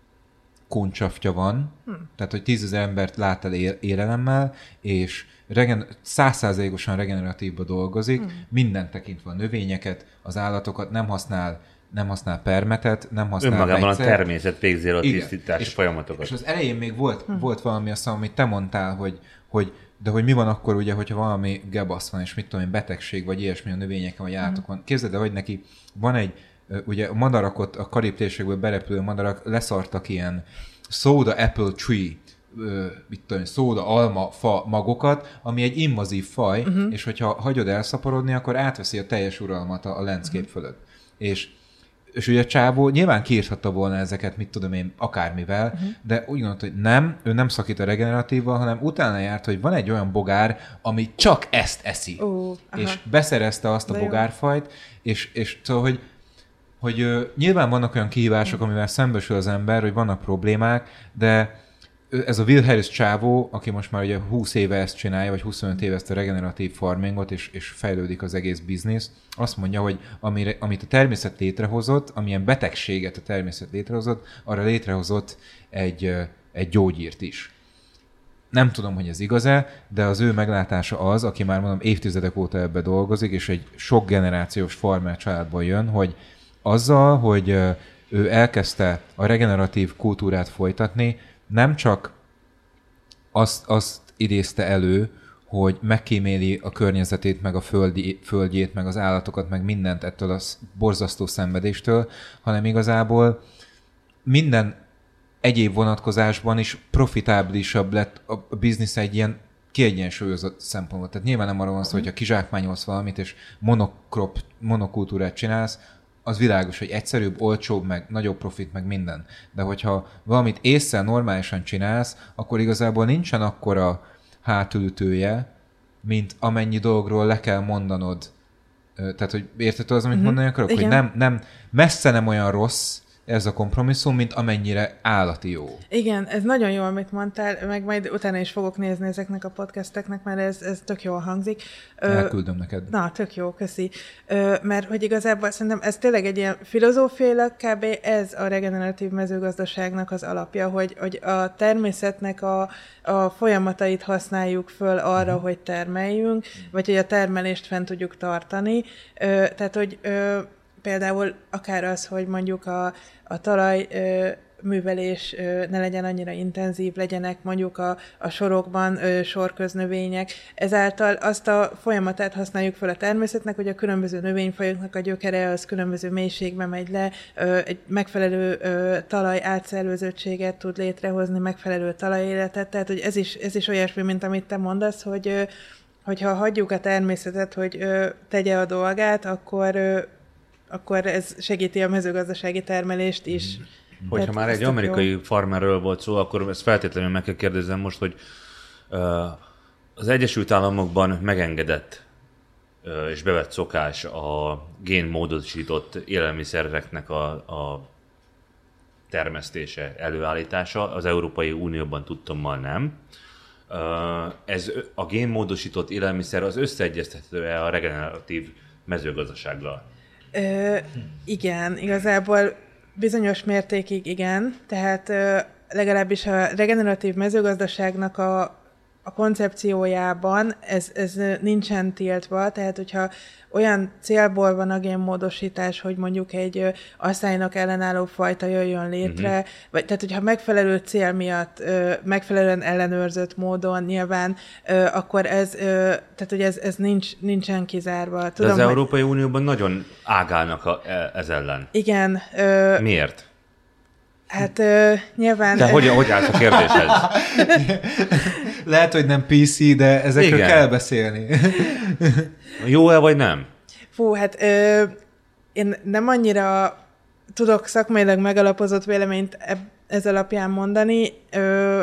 kuncsafja van, hmm. tehát hogy tízezer embert lát el élelemmel, és száz százalékosan regeneratívba dolgozik, hmm. minden tekintve a növényeket, az állatokat, nem használ, nem használ permetet, nem használ önmagában vegyszert. A természet végzi a tisztítási folyamatokat. És az elején még volt, hmm. volt valami, azt amit te mondtál, hogy, hogy de hogy mi van akkor, ugye, hogyha valami gebasz van, és mit tudom én, betegség, vagy ilyesmi a növényeken, vagy állatokon. Hmm. Képzeld el, hogy neki van egy, ugye a madarakot, a Karib térségből berepülő madarak leszartak ilyen soda apple tree, mit tudom, szóda, alma, fa magokat, ami egy invazív faj, uh-huh. és hogyha hagyod elszaporodni, akkor átveszi a teljes uralmat a, a landscape uh-huh. fölött. És, és ugye a csávó nyilván kiírhatta volna ezeket, mit tudom én, akármivel, uh-huh. de úgy gondolt, hogy nem, ő nem szakít a regeneratívval, hanem utána járt, hogy van egy olyan bogár, ami csak ezt eszi. Uh, és beszerezte azt a de bogárfajt, és, és szóval, hogy hogy uh, nyilván vannak olyan kihívások, amivel szembesül az ember, hogy vannak problémák, de ez a Will Harris csávó, aki most már ugye húsz éve ezt csinálja, vagy huszonöt éve ezt a regeneratív farmingot, és, és fejlődik az egész biznisz, azt mondja, hogy amire, amit a természet létrehozott, amilyen betegséget a természet létrehozott, arra létrehozott egy, egy gyógyírt is. nem tudom, hogy ez igaz-e, de az ő meglátása az, aki már mondom évtizedek óta ebbe dolgozik, és egy sok generációs farmer családból jön, hogy azzal, hogy ő elkezdte a regeneratív kultúrát folytatni, nem csak azt, azt idézte elő, hogy megkíméli a környezetét, meg a földi, földjét, meg az állatokat, meg mindent ettől a borzasztó szenvedéstől, hanem igazából minden egyéb vonatkozásban is profitábilisabb lett a biznisz egy ilyen kiegyensúlyozott szempontból. Tehát nyilván nem arról van szó, hogyha kizsákmányolsz valamit, és monokrop, monokultúrát csinálsz, az világos, hogy egyszerűbb, olcsóbb, meg nagyobb profit, meg minden. De hogyha valamit észre normálisan csinálsz, akkor igazából nincsen akkora hátulütője, mint amennyi dologról le kell mondanod. Tehát, hogy érted az, amit mm-hmm. mondani akarok? Igen. Hogy nem, nem, messze nem olyan rossz ez a kompromisszum, mint amennyire állati jó. Igen, ez nagyon jó, amit mondtál, meg majd utána is fogok nézni ezeknek a podcasteknek, mert ez, ez tök jól hangzik. Elküldöm neked. Na, tök jó, köszi. Mert hogy igazából szerintem ez tényleg egy ilyen filozófiailag kb. Ez a regeneratív mezőgazdaságnak az alapja, hogy, hogy a természetnek a, a folyamatait használjuk föl arra, mm. hogy termeljünk, vagy hogy a termelést fent tudjuk tartani. Tehát, hogy például akár az, hogy mondjuk a, a talaj ö, művelés ö, ne legyen annyira intenzív, legyenek mondjuk a, a sorokban ö, sorköznövények. Ezáltal azt a folyamatát használjuk fel a természetnek, hogy a különböző növényfajoknak a gyökere az különböző mélységbe megy le, ö, egy megfelelő ö, talaj átszellőzöttséget tud létrehozni, megfelelő talajéletet. Tehát, hogy ez is, ez is olyasmi, mint amit te mondasz, hogy ö, hogyha hagyjuk a természetet, hogy ö, tegye a dolgát, akkor ö, akkor ez segíti a mezőgazdasági termelést is. Hogyha tehát már egy amerikai jó. farmerről volt szó, akkor ezt feltétlenül meg kell kérdezzem most, hogy uh, az Egyesült Államokban megengedett uh, és bevett szokás a génmódosított élelmiszereknek a, a termesztése, előállítása. Az Európai Unióban tudtommal nem. Uh, ez a génmódosított élelmiszer az összeegyeztethető-e a regeneratív mezőgazdasággal? Ö, igen, igazából bizonyos mértékig igen, tehát ö, legalábbis a regeneratív mezőgazdaságnak a, a koncepciójában ez, ez nincsen tiltva, tehát hogyha olyan célból van a génmódosítás, hogy mondjuk egy ö, asszálynak ellenálló fajta jöjjön létre, uh-huh. vagy tehát hogyha megfelelő cél miatt, ö, megfelelően ellenőrzött módon nyilván, ö, akkor ez, ö, tehát hogy ez, ez nincs, nincsen kizárva. Tudom, de az Európai hogy... Unióban nagyon ágálnak a, ez ellen. Igen. Ö, Miért? Hát ö, nyilván... De hogy, hogy állsz a kérdéshez? Lehet, hogy nem pé cé, de ezekről igen. kell beszélni. Jó-e vagy nem? Fú, hát ö, én nem annyira tudok szakmailag megalapozott véleményt eb- ez alapján mondani. Ö,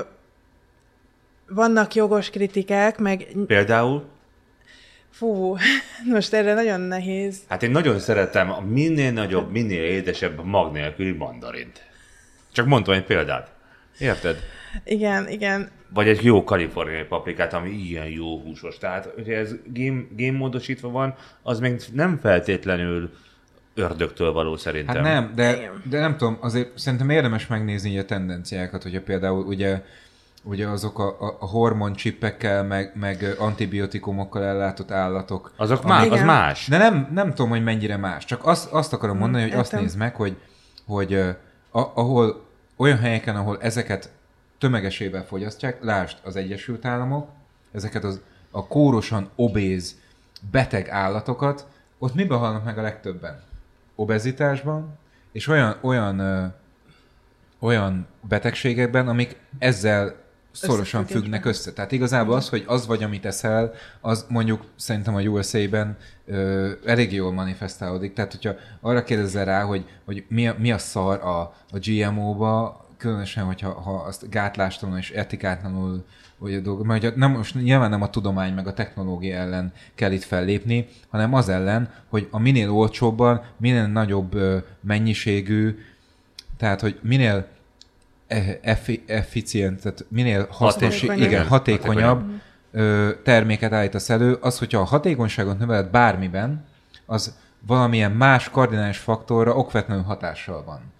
vannak jogos kritikák, meg... Például? Fú, most erre nagyon nehéz. Hát én nagyon szeretem a minél nagyobb, minél édesebb mag nélküli mandarint. Csak mondtam egy példát. Érted? Igen, igen. Vagy egy jó kaliforniai paprikát, ami ilyen jó húsos. Tehát, hogyha ez gén, génmódosítva van, az még nem feltétlenül ördögtől való szerintem. Hát nem, de, de nem tudom, azért szerintem érdemes megnézni a tendenciákat, hogyha például ugye, ugye azok a, a, a hormoncsippekkel, meg, meg antibiotikumokkal ellátott állatok. Azok más, az más. De nem, nem tudom, hogy mennyire más. Csak azt, azt akarom mondani, hogy azt nézd meg, hogy, hogy a, ahol olyan helyeken, ahol ezeket tömegesével fogyasztják, lásd az Egyesült Államok, ezeket az, a kórosan obéz, beteg állatokat, ott miben halnak meg a legtöbben? Obezitásban, és olyan, olyan, ö, olyan betegségekben, amik ezzel szorosan függnek össze. Tehát igazából az, hogy az vagy, amit eszel, az mondjuk szerintem a u es á-ben ö, elég jól manifestálódik. Tehát, hogyha arra kérdezzel rá, hogy, hogy mi, a, mi a szar a, a gé em ó-ba, különösen, hogyha ha azt gátlástalanul és etikátlanul, vagy a dolgok, mert nem, most nyilván nem a tudomány meg a technológia ellen kell itt fellépni, hanem az ellen, hogy a minél olcsóbban, minél nagyobb ö, mennyiségű, tehát, hogy minél effi, efficient, tehát minél hasznos, hatékonyabb, igen, hatékonyabb, hatékonyabb. Ö, terméket állítasz elő, az, hogyha a hatékonyságot növeled bármiben, az valamilyen más kardinális faktorra okvetlenül hatással van.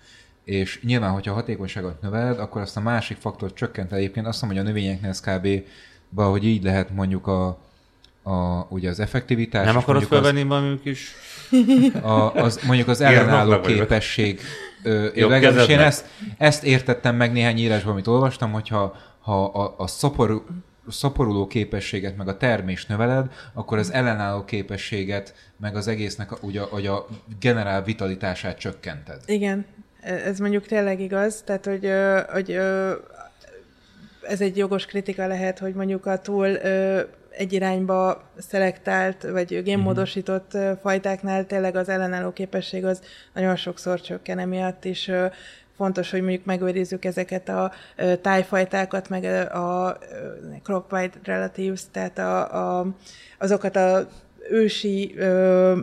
és nyilván, hogyha a hatékonyságot növeled, akkor azt a másik faktort csökkent. Egyébként azt mondom, hogy a növényeknél ez kb. Valahogy így lehet mondjuk a, a, ugye az effektivitás. Nem akarod felvenni az, valami kis... A, az, mondjuk az ellenálló képesség. Ö, legalábbis én ezt, ezt értettem meg néhány írásban, amit olvastam, hogyha ha a, a szoporú, szaporuló képességet, meg a termést növeled, akkor az ellenálló képességet, meg az egésznek a, ugye, a, a generál vitalitását csökkented. Igen, ez mondjuk tényleg igaz, tehát hogy, hogy ez egy jogos kritika lehet, hogy mondjuk a túl egy irányba szelektált, vagy génmódosított uh-huh. fajtáknál tényleg az ellenálló képesség az nagyon sokszor csökken emiatt, és fontos, hogy mondjuk megőrizzük ezeket a tájfajtákat, meg a, a crop white relatives, tehát a, a, azokat a ősi ö,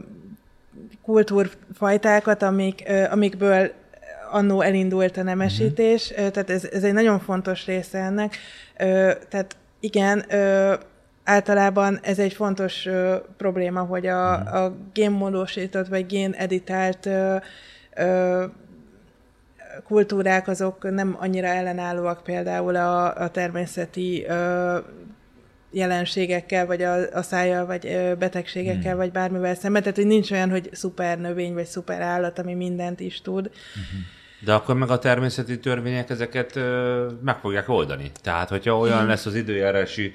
kultúrfajtákat, amik, ö, amikből annó elindult a nemesítés, uh-huh. tehát ez, ez egy nagyon fontos része ennek. Ö, tehát igen, ö, általában ez egy fontos ö, probléma, hogy a, uh-huh. a génmódosított vagy géneditált ö, ö, kultúrák azok nem annyira ellenállóak például a, a természeti ö, jelenségekkel, vagy a, a szájjal, vagy ö, betegségekkel, hmm. vagy bármivel szemben. Tehát, hogy nincs olyan, hogy szuper növény, vagy szuper állat, ami mindent is tud. Uh-huh. De akkor meg a természeti törvények ezeket ö, meg fogják oldani. Tehát, hogyha olyan hmm. lesz az időjárási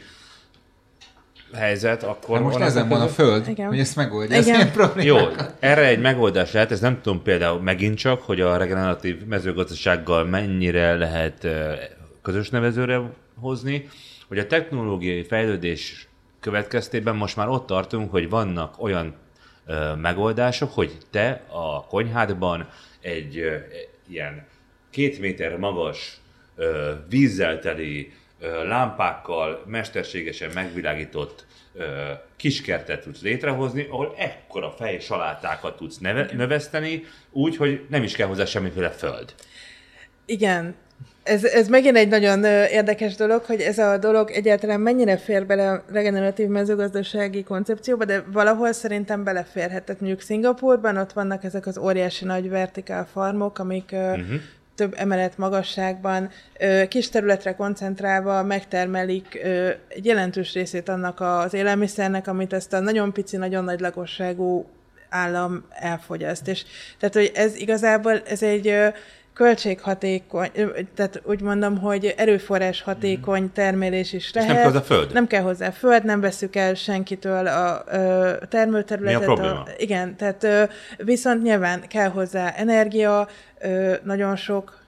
helyzet, akkor... Hát most ezen van a föld, igen. hogy ezt megoldja. Ez ilyen problémák. Jó, erre egy megoldás lehet, ez nem tudom például megint csak, hogy a regeneratív mezőgazdasággal mennyire lehet közös nevezőre hozni, hogy a technológiai fejlődés következtében most már ott tartunk, hogy vannak olyan ö, megoldások, hogy te a konyhádban egy ö, ilyen két méter magas ö, vízzel teli lámpákkal mesterségesen megvilágított ö, kiskertet tudsz létrehozni, ahol ekkora fej salátákat tudsz neve, növeszteni, úgy, hogy nem is kell hozzá semmiféle föld. Igen. Ez, ez megint egy nagyon érdekes dolog, hogy ez a dolog egyáltalán mennyire fér bele a regeneratív mezőgazdasági koncepcióba, de valahol szerintem beleférhet. Tehát mondjuk Szingapúrban ott vannak ezek az óriási nagy vertikál farmok, amik uh-huh. több emelet magasságban, kis területre koncentrálva megtermelik egy jelentős részét annak az élelmiszernek, amit ezt a nagyon pici, nagyon nagy lakosságú állam elfogyaszt. És tehát, hogy ez igazából ez egy költséghatékony, tehát úgy mondom, hogy erőforrás hatékony termelés is lehet. És nem kell hozzá föld. Nem kell hozzá föld, nem veszük el senkitől a, a termőterületet. Mi a probléma? A, igen, tehát viszont nyilván kell hozzá energia, nagyon sok,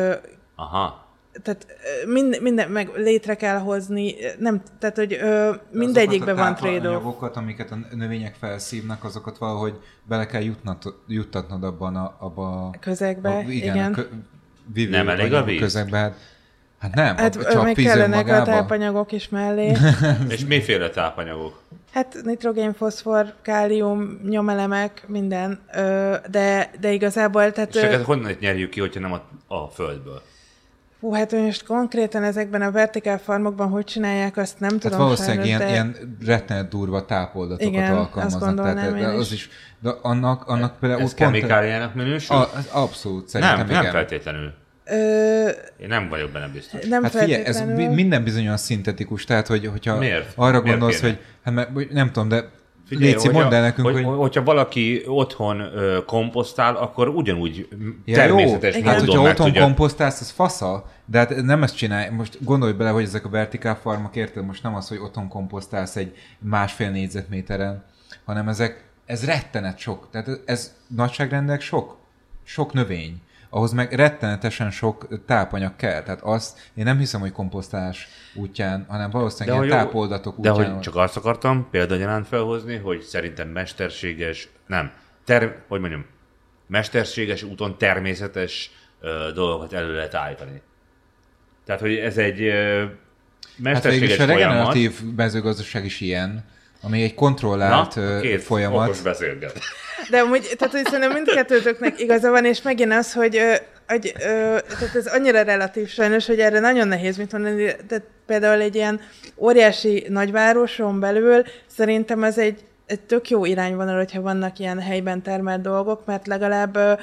Aha. tehát minden, minden meg létre kell hozni, nem, tehát hogy mindegyikben van trade-off. Azokat a anyagokat, amiket a növények felszívnak, azokat valahogy bele kell jutnat, juttatnod abban a, abba a közegbe, a, igen. igen. A kö, vívő nem elég a víz? Közegbe, hát, hát nem, hát a, csak meg víz kellenek magába. a tápanyagok is mellé. És miféle tápanyagok? Hát nitrogén, foszfor, kálium, nyomelemek, minden, de, de igazából... Tehát, és ezeket honnan nyerjük ki, hogyha nem a, a földből? Hú, hát most konkrétan ezekben a vertikál farmokban hogy csinálják, azt nem tudom. Hát valószínűleg ilyen, de... ilyen rettenet durva tápoldatokat igen, alkalmaznak. Azt gondolnám tehát, én de az is. is, de annak, annak például... Ez kemikáliának minősül? A, abszolút, szerintem nem, igen. Nem feltétlenül. Ö... Én nem vagyok benne biztos. Nem hát figyelj, ez minden bizonyan szintetikus, tehát hogy, hogyha Miért? arra Miért gondolsz, kéne? hogy hát mert, nem tudom, de figyelj, Léci, mondd el nekünk, hogy, hogy... Hogyha valaki otthon ö, komposztál, akkor ugyanúgy ja, természetes jó, módon hát, hogyha meg otthon tudja... komposztálsz, az fasza, de hát nem ezt csinálj. Most gondolj bele, hogy ezek a vertikál farmok, érted? Most nem az, hogy otthon komposztálsz egy másfél négyzetméteren, hanem ezek, ez rettenet sok. Tehát ez, ez nagyságrendek sok, sok növény. Ahhoz meg rettenetesen sok tápanyag kell. Tehát azt én nem hiszem, hogy komposztálás útján, hanem valószínűleg ilyen tápoldatok de útján. De hogy csak azt akartam példagyanánt felhozni, hogy szerintem mesterséges, nem, ter, hogy mondjam, mesterséges úton természetes ö, dolgokat elő lehet állítani. Tehát, hogy ez egy ö, mesterséges hát folyamat. A regeneratív mezőgazdaság is ilyen, ami egy kontrollált Na, két folyamat. okos beszélget. De amúgy, tehát hogy szerintem mindkettőtöknek igaza van, és megint az, hogy, hogy tehát ez annyira relatív sajnos, hogy erre nagyon nehéz mit mondani. Tehát például egy ilyen óriási nagyvároson belül szerintem ez egy, egy tök jó irányvonal, hogyha vannak ilyen helyben termelt dolgok, mert legalább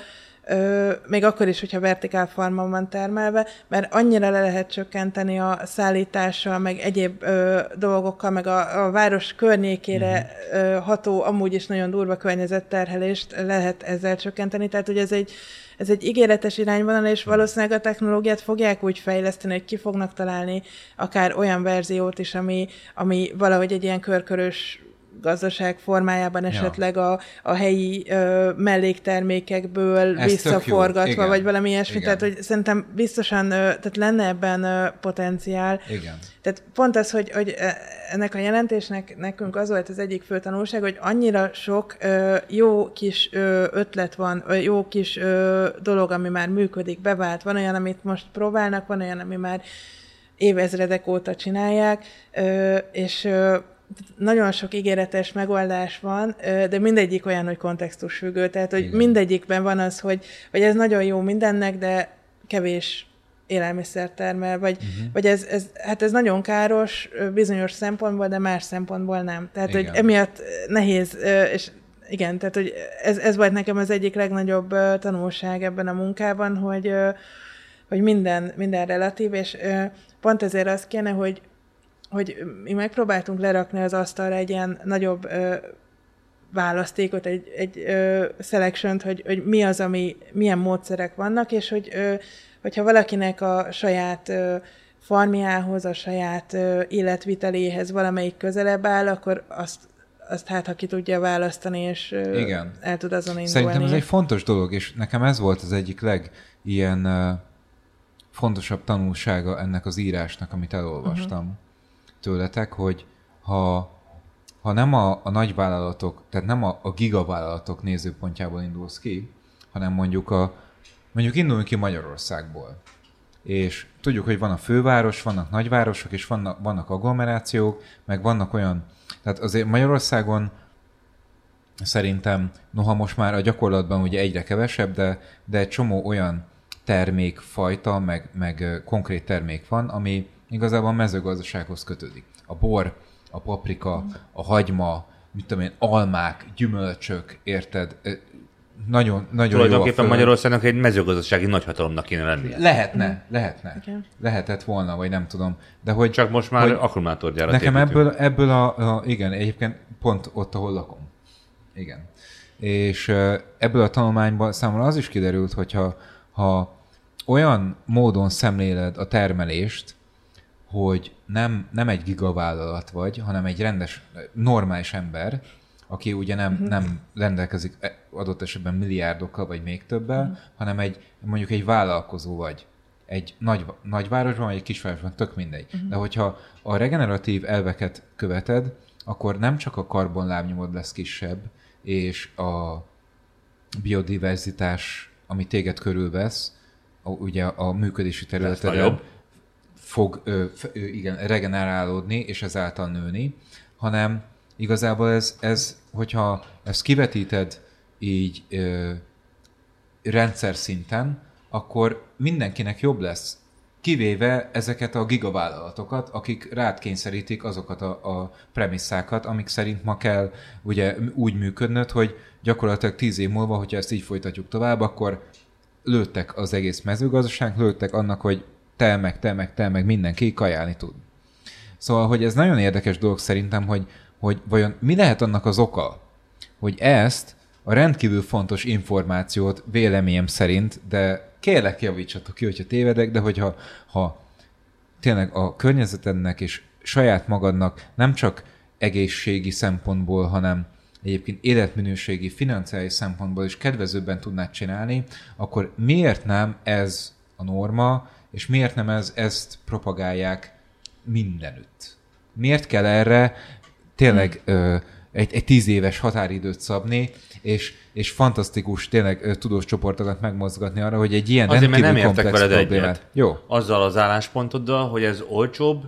Ö, még akkor is, hogyha vertikál farmon van termelve, mert annyira le lehet csökkenteni a szállítással, meg egyéb ö, dolgokkal, meg a, a város környékére uh-huh. ö, ható, amúgy is nagyon durva környezetterhelést lehet ezzel csökkenteni. Tehát, hogy ez egy, ez egy ígéretes irányvonal, és valószínűleg a technológiát fogják úgy fejleszteni, hogy ki fognak találni akár olyan verziót is, ami, ami valahogy egy ilyen körkörös gazdaság formájában esetleg ja. a, a helyi ö, melléktermékekből ez visszaforgatva, vagy valami ilyesmi. Tehát, hogy szerintem biztosan, ö, tehát lenne ebben ö, potenciál. Igen. Tehát pont az, hogy, hogy ennek a jelentésnek nekünk az volt az egyik fő tanulság, hogy annyira sok ö, jó kis ö, ötlet van, ö, jó kis ö, dolog, ami már működik, bevált. Van olyan, amit most próbálnak, van olyan, ami már évezredek óta csinálják, ö, és ö, nagyon sok ígéretes megoldás van, de mindegyik olyan, hogy kontextusfüggő. Tehát, hogy igen. mindegyikben van az, hogy, hogy ez nagyon jó mindennek, de kevés élelmiszer termel, vagy, uh-huh. vagy ez, ez, hát ez nagyon káros bizonyos szempontból, de más szempontból nem. Tehát, igen. hogy emiatt nehéz, és igen, tehát, hogy ez, ez volt nekem az egyik legnagyobb tanulság ebben a munkában, hogy, hogy minden, minden relatív, és pont ezért az kéne, hogy hogy mi megpróbáltunk lerakni az asztalra egy ilyen nagyobb ö, választékot, egy, egy ö, selection-t, hogy, hogy mi az, ami, milyen módszerek vannak, és hogy ö, hogyha valakinek a saját ö, farmjához, a saját ö, életviteléhez valamelyik közelebb áll, akkor azt, azt hát, ha ki tudja választani, és ö, igen. el tud azon indulni. Szerintem ez egy fontos dolog, és nekem ez volt az egyik leg ilyen ö, fontosabb tanulsága ennek az írásnak, amit elolvastam. Uh-huh. tőletek, hogy ha, ha nem a, a nagyvállalatok, tehát nem a, a gigavállalatok nézőpontjából indulsz ki, hanem mondjuk a, mondjuk induljunk ki Magyarországból. És tudjuk, hogy van a főváros, vannak nagyvárosok, és vannak, vannak agglomerációk, meg vannak olyan, tehát azért Magyarországon szerintem, noha most már a gyakorlatban ugye egyre kevesebb, de, de egy csomó olyan termékfajta, meg, meg konkrét termék van, ami igazából a mezőgazdasághoz kötődik. A bor, a paprika, a hagyma, mit tudom én, almák, gyümölcsök, érted? Nagyon, nagyon tulajdonképpen Magyarországnak egy mezőgazdasági nagyhatalomnak kéne lennie. Lehetne, lehetne. Okay. Lehetett volna, vagy nem tudom. De hogy, csak most már akkumulátorgyárat nekem ebből, ebből a, a, igen, egyébként pont ott, ahol lakom. Igen. És ebből a tanulmányból számomra az is kiderült, hogyha ha olyan módon szemléled a termelést, hogy nem, nem egy gigavállalat vagy, hanem egy rendes, normális ember, aki ugye nem, uh-huh. nem rendelkezik adott esetben milliárdokkal, vagy még többel, uh-huh. hanem egy, mondjuk egy vállalkozó vagy. Egy nagy, nagyvárosban, vagy egy kisvárosban, tök mindegy. Uh-huh. De hogyha a regeneratív elveket követed, akkor nem csak a karbonlábnyomod lesz kisebb, és a biodiverzitás, ami téged körülvesz, a, ugye a működési területeden fog ö, ö, igen, regenerálódni, és ezáltal nőni, hanem igazából ez, ez hogyha ezt kivetíted így ö, rendszer szinten, akkor mindenkinek jobb lesz, kivéve ezeket a gigavállalatokat, akik rád kényszerítik azokat a, a premisszákat, amik szerint ma kell ugye úgy működnöd, hogy gyakorlatilag tíz év múlva, hogyha ezt így folytatjuk tovább, akkor lőttek az egész mezőgazdaság, lőttek annak, hogy te meg, te meg, te meg mindenki kajálni tud. Szóval, hogy ez nagyon érdekes dolog szerintem, hogy, hogy vajon mi lehet annak az oka, hogy ezt a rendkívül fontos információt véleményem szerint, de kérlek javítsatok ki, hogyha tévedek, de hogyha ha tényleg a környezetednek és saját magadnak nem csak egészségi szempontból, hanem egyébként életminőségi, financiális szempontból is kedvezőbben tudnád csinálni, akkor miért nem ez a norma, és miért nem ez, ezt propagálják mindenütt? Miért kell erre tényleg ö, egy, egy tíz éves határidőt szabni, és, és fantasztikus tényleg ö, tudós csoportokat megmozgatni arra, hogy egy ilyen azért, rendkívül nem komplex veled problémát. Egyet. Jó. Azzal az álláspontoddal, hogy ez olcsóbb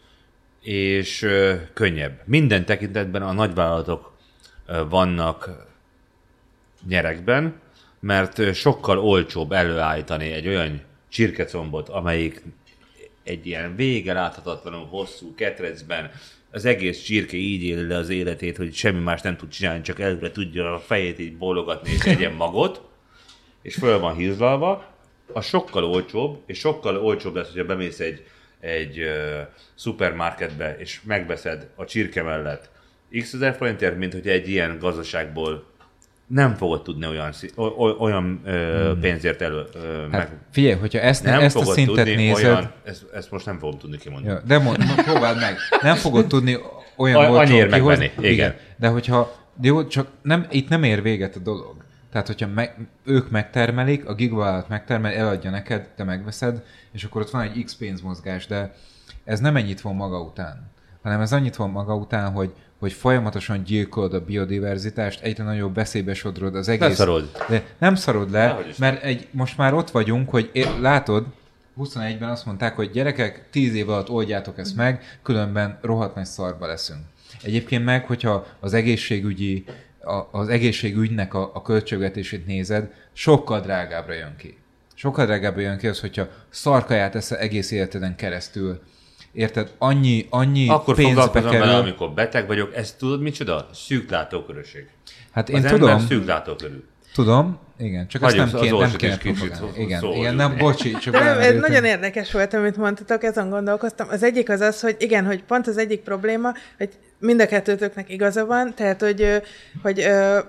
és ö, könnyebb. Minden tekintetben a nagyvállalatok ö, vannak nyerekben, mert sokkal olcsóbb előállítani egy olyan csirkecombot, amelyik egy ilyen vége láthatatlanul hosszú ketrecben az egész csirke így éli le az életét, hogy semmi más nem tud csinálni, csak előre tudja a fejét így bólogatni és egyen magot, és föl van hízlalva, az sokkal olcsóbb, és sokkal olcsóbb lesz, hogyha bemész egy, egy uh, szupermarketbe, és megveszed a csirke mellett x ezer forintért, mint hogy egy ilyen gazdaságból nem fogod tudni olyan, olyan ö, pénzért elő. Ö, hát meg... Figyelj, hogyha ezt, nem ezt a szintet nézed... Olyan, ezt, ezt most nem fogom tudni kimondani. Ja, de mond, próbáld meg. Nem fogod tudni olyan olcsón kihozni. Igen. igen. De hogyha... Jó, csak nem, itt nem ér véget a dolog. Tehát, hogyha me, ők megtermelik, a gigavállalat megtermel, eladja neked, te megveszed, és akkor ott van egy X pénzmozgás, de ez nem ennyit von maga után, hanem ez annyit von maga után, hogy hogy folyamatosan gyilkolod a biodiverzitást, egyre nagyobb veszélybe sodrod az egész... Nem szarod. De nem szarod le, mert egy, most már ott vagyunk, hogy é, látod, huszonegyben azt mondták, hogy gyerekek, tíz év alatt oldjátok ezt meg, különben rohadt nagy szarba leszünk. Egyébként meg, hogyha az egészségügyi, a, az egészségügynek a, a költségvetését nézed, sokkal drágábbra jön ki. Sokkal drágábbra jön ki az, hogyha szarkaját eszel egész életeden keresztül. Érted? Annyi, annyi akkor pénzbe foglalkozom kerül. vele, amikor beteg vagyok. Ezt tudod micsoda? Szűklátókörösség. Hát én az tudom. ember szűklátókörű. Tudom, igen, csak Hagyjuk ezt nem, kéne, nem kéne propagálni. Igen, igen, nem, bocsi, csak De nem, ez nagyon érdekes volt, amit mondtatok, ezen gondolkoztam. Az egyik az az, hogy igen, hogy pont az egyik probléma, hogy mind a kettőtöknek igaza van, tehát, hogy, hogy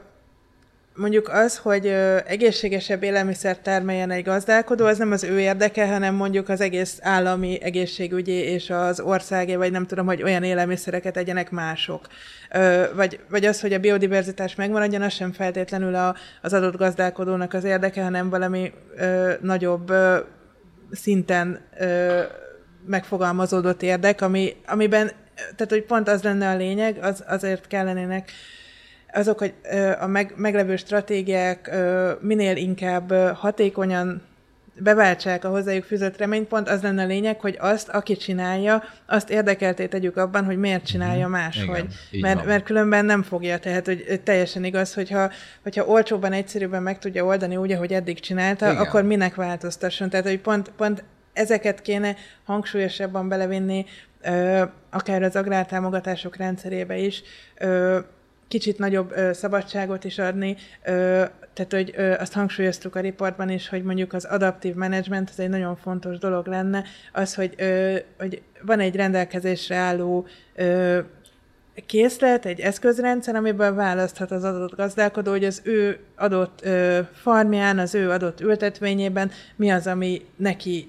mondjuk az, hogy egészségesebb élelmiszert termeljen egy gazdálkodó, az nem az ő érdeke, hanem mondjuk az egész állami egészségügyi és az országé, vagy nem tudom, hogy olyan élelmiszereket egyenek mások. Vagy, vagy az, hogy a biodiverzitás megmaradjon, az sem feltétlenül a, az adott gazdálkodónak az érdeke, hanem valami ö, nagyobb ö, szinten ö, megfogalmazódott érdek, ami, amiben, tehát hogy pont az lenne a lényeg, az, azért kellenének azok, hogy a meg, meglevő stratégiák minél inkább hatékonyan beváltsák a hozzájuk fűzött reményt, pont az lenne a lényeg, hogy azt, aki csinálja, azt érdekelté tegyük abban, hogy miért csinálja máshogy. Mert, mert különben nem fogja. Tehát, hogy teljesen igaz, hogyha, hogyha olcsóbban, egyszerűbben meg tudja oldani úgy, ahogy eddig csinálta, igen, akkor minek változtasson. Tehát, hogy pont, pont ezeket kéne hangsúlyosabban belevinni, akár az agrártámogatások rendszerébe is, kicsit nagyobb ö, szabadságot is adni, ö, tehát hogy ö, azt hangsúlyoztuk a riportban is, hogy mondjuk az adaptív menedzsment, ez egy nagyon fontos dolog lenne, az, hogy, ö, hogy van egy rendelkezésre álló ö, készlet, egy eszközrendszer, amiből választhat az adott gazdálkodó, hogy az ő adott ö, farmján, az ő adott ültetvényében mi az, ami neki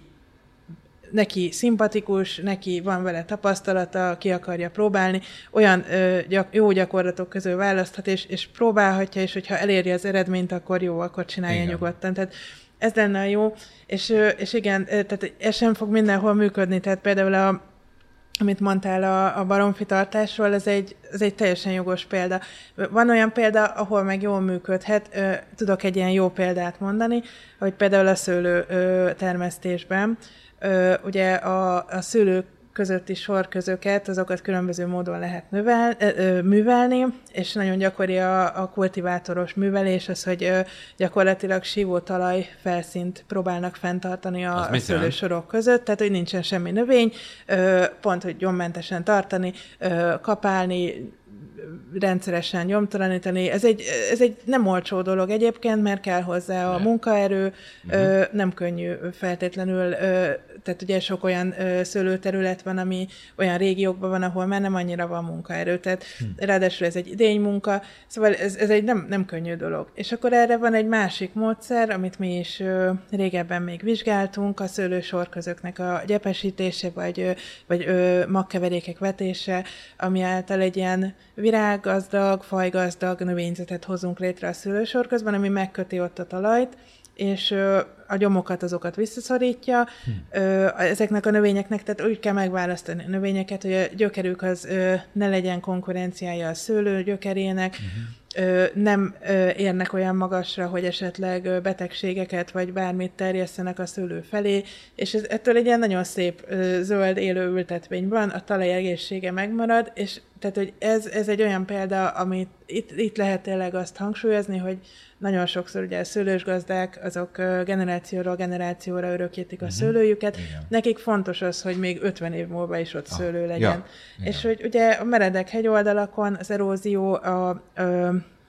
neki szimpatikus, neki van vele tapasztalata, ki akarja próbálni, olyan ö, gyak, jó gyakorlatok közül választhat, és, és próbálhatja, és hogyha eléri az eredményt, akkor jó, akkor csinálja igen, nyugodtan. Tehát ez lenne a jó, és, és igen, tehát ez sem fog mindenhol működni, tehát például a, amit mondtál a, a baromfitartásról, ez egy, ez egy teljesen jogos példa. Van olyan példa, ahol meg jól működhet, tudok egy ilyen jó példát mondani, hogy például a szőlő termesztésben, Ö, ugye a, a szőlők közötti sorközöket, azokat különböző módon lehet növel, ö, ö, művelni, és nagyon gyakori a, a kultivátoros művelés, az, hogy ö, gyakorlatilag sívó talaj felszínt próbálnak fenntartani a, a szőlősorok között, tehát hogy nincsen semmi növény, ö, pont, hogy gyommentesen tartani, ö, kapálni, rendszeresen nyomtalanítani. Ez egy, ez egy nem olcsó dolog egyébként, mert kell hozzá a munkaerő, uh-huh. nem könnyű feltétlenül, tehát ugye sok olyan szőlőterület van, ami olyan régiókban van, ahol már nem annyira van munkaerő, tehát hmm. ráadásul ez egy idény munka, szóval ez, ez egy nem, nem könnyű dolog. És akkor erre van egy másik módszer, amit mi is régebben még vizsgáltunk, a szőlősorközöknek a gyepesítése, vagy, vagy magkeverékek vetése, ami által egy ilyen virággazdag, fajgazdag növényzetet hozunk létre a szőlősorközben, ami megköti ott a talajt, és a gyomokat, azokat visszaszorítja. Hm. Ezeknek a növényeknek, tehát úgy kell megválasztani a növényeket, hogy a gyökerük az ne legyen konkurenciája a szőlő gyökerének, uh-huh. nem érnek olyan magasra, hogy esetleg betegségeket vagy bármit terjesztenek a szőlő felé, és ez, ettől egy ilyen nagyon szép zöld élő ültetvény van, a talaj egészsége megmarad, és tehát, hogy ez, ez egy olyan példa, amit itt, itt lehet tényleg azt hangsúlyozni, hogy nagyon sokszor ugye a szőlős gazdák, azok generációról generációra örökítik a uh-huh. szőlőjüket. Igen. Nekik fontos az, hogy még ötven év múlva is ott ah. szőlő legyen. Ja. És hogy ugye a meredek hegyoldalakon az erózió, a, a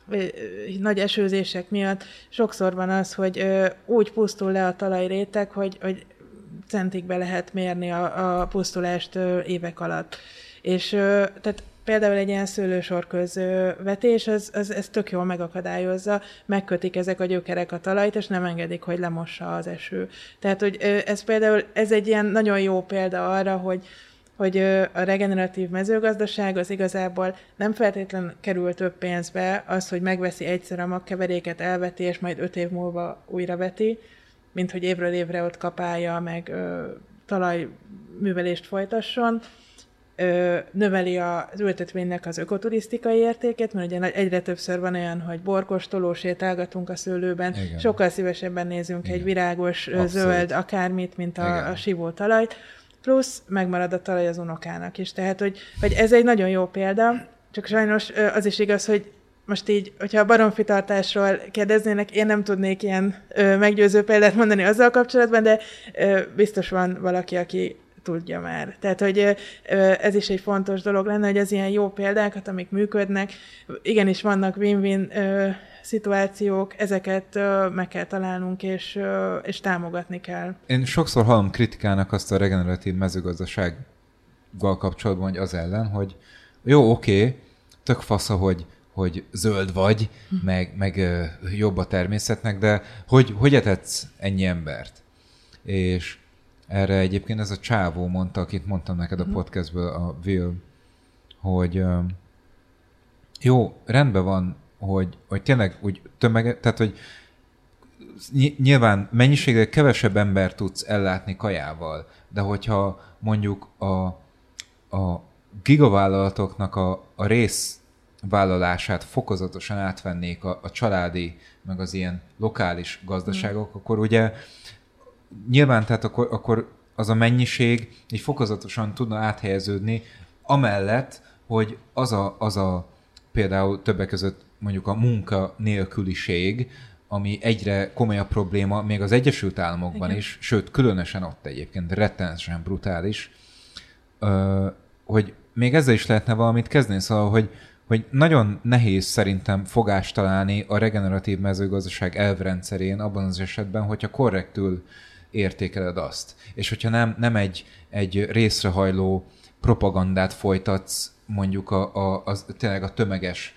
nagy esőzések miatt sokszor van az, hogy ö, úgy pusztul le a talajréteg, hogy, hogy centikbe lehet mérni a, a pusztulást ö, évek alatt. És ö, tehát például egy ilyen szőlősorköz vetés, az, az, ez tök jól megakadályozza, megkötik ezek a gyökerek a talajt, és nem engedik, hogy lemossa az eső. Tehát, hogy ez például, ez egy ilyen nagyon jó példa arra, hogy, hogy a regeneratív mezőgazdaság az igazából nem feltétlenül kerül több pénzbe az, hogy megveszi egyszer a magkeveréket, elveti, és majd öt év múlva újra veti, mint hogy évről évre ott kapálja, meg ö, talajművelést folytasson, növeli az ültetvénynek az ökoturisztikai értékét, mert ugye egyre többször van olyan, hogy borkostoló sétálgatunk a szőlőben, igen. Sokkal szívesebben nézünk igen. egy virágos, Abszolút. zöld akármit, mint a, a sivó talajt, plusz megmarad a talaj az unokának is. Tehát, hogy, hogy ez egy nagyon jó példa, csak sajnos az is igaz, hogy most így, hogyha a baromfitartásról kérdeznének, én nem tudnék ilyen ö, meggyőző példát mondani azzal kapcsolatban, de ö, biztos van valaki, aki tudja már. Tehát, hogy ez is egy fontos dolog lenne, hogy az ilyen jó példákat, amik működnek, igenis vannak win-win szituációk, ezeket meg kell találnunk, és, és támogatni kell. Én sokszor hallom kritikának azt a regeneratív mezőgazdasággal kapcsolatban, hogy az ellen, hogy jó, oké, okay, tök fasza, hogy, hogy zöld vagy, hm. meg, meg jobb a természetnek, de hogy, hogy etetsz ennyi embert? És erre egyébként ez a csávó mondta, akit mondtam neked a podcastből, a Will, hogy jó, rendben van, hogy, hogy tényleg úgy tömeg, tehát hogy nyilván mennyiségre kevesebb ember tudsz ellátni kajával, de hogyha mondjuk a, a gigavállalatoknak a, a részvállalását fokozatosan átvennék a, a családi, meg az ilyen lokális gazdaságok, mm. akkor ugye nyilván, tehát akkor, akkor az a mennyiség így fokozatosan tudna áthelyeződni, amellett, hogy az a, az a például többek között mondjuk a munka nélküliség, ami egyre komolyabb probléma, még az Egyesült Államokban Igen. is, sőt, különösen ott egyébként rettenetesen brutális, hogy még ezzel is lehetne valamit kezdeni, szóval, hogy, hogy nagyon nehéz szerintem fogást találni a regeneratív mezőgazdaság elvrendszerén abban az esetben, hogyha korrektül értékeled azt. És hogyha nem, nem egy, egy részrehajló propagandát folytatsz mondjuk a, a, a, tényleg a tömeges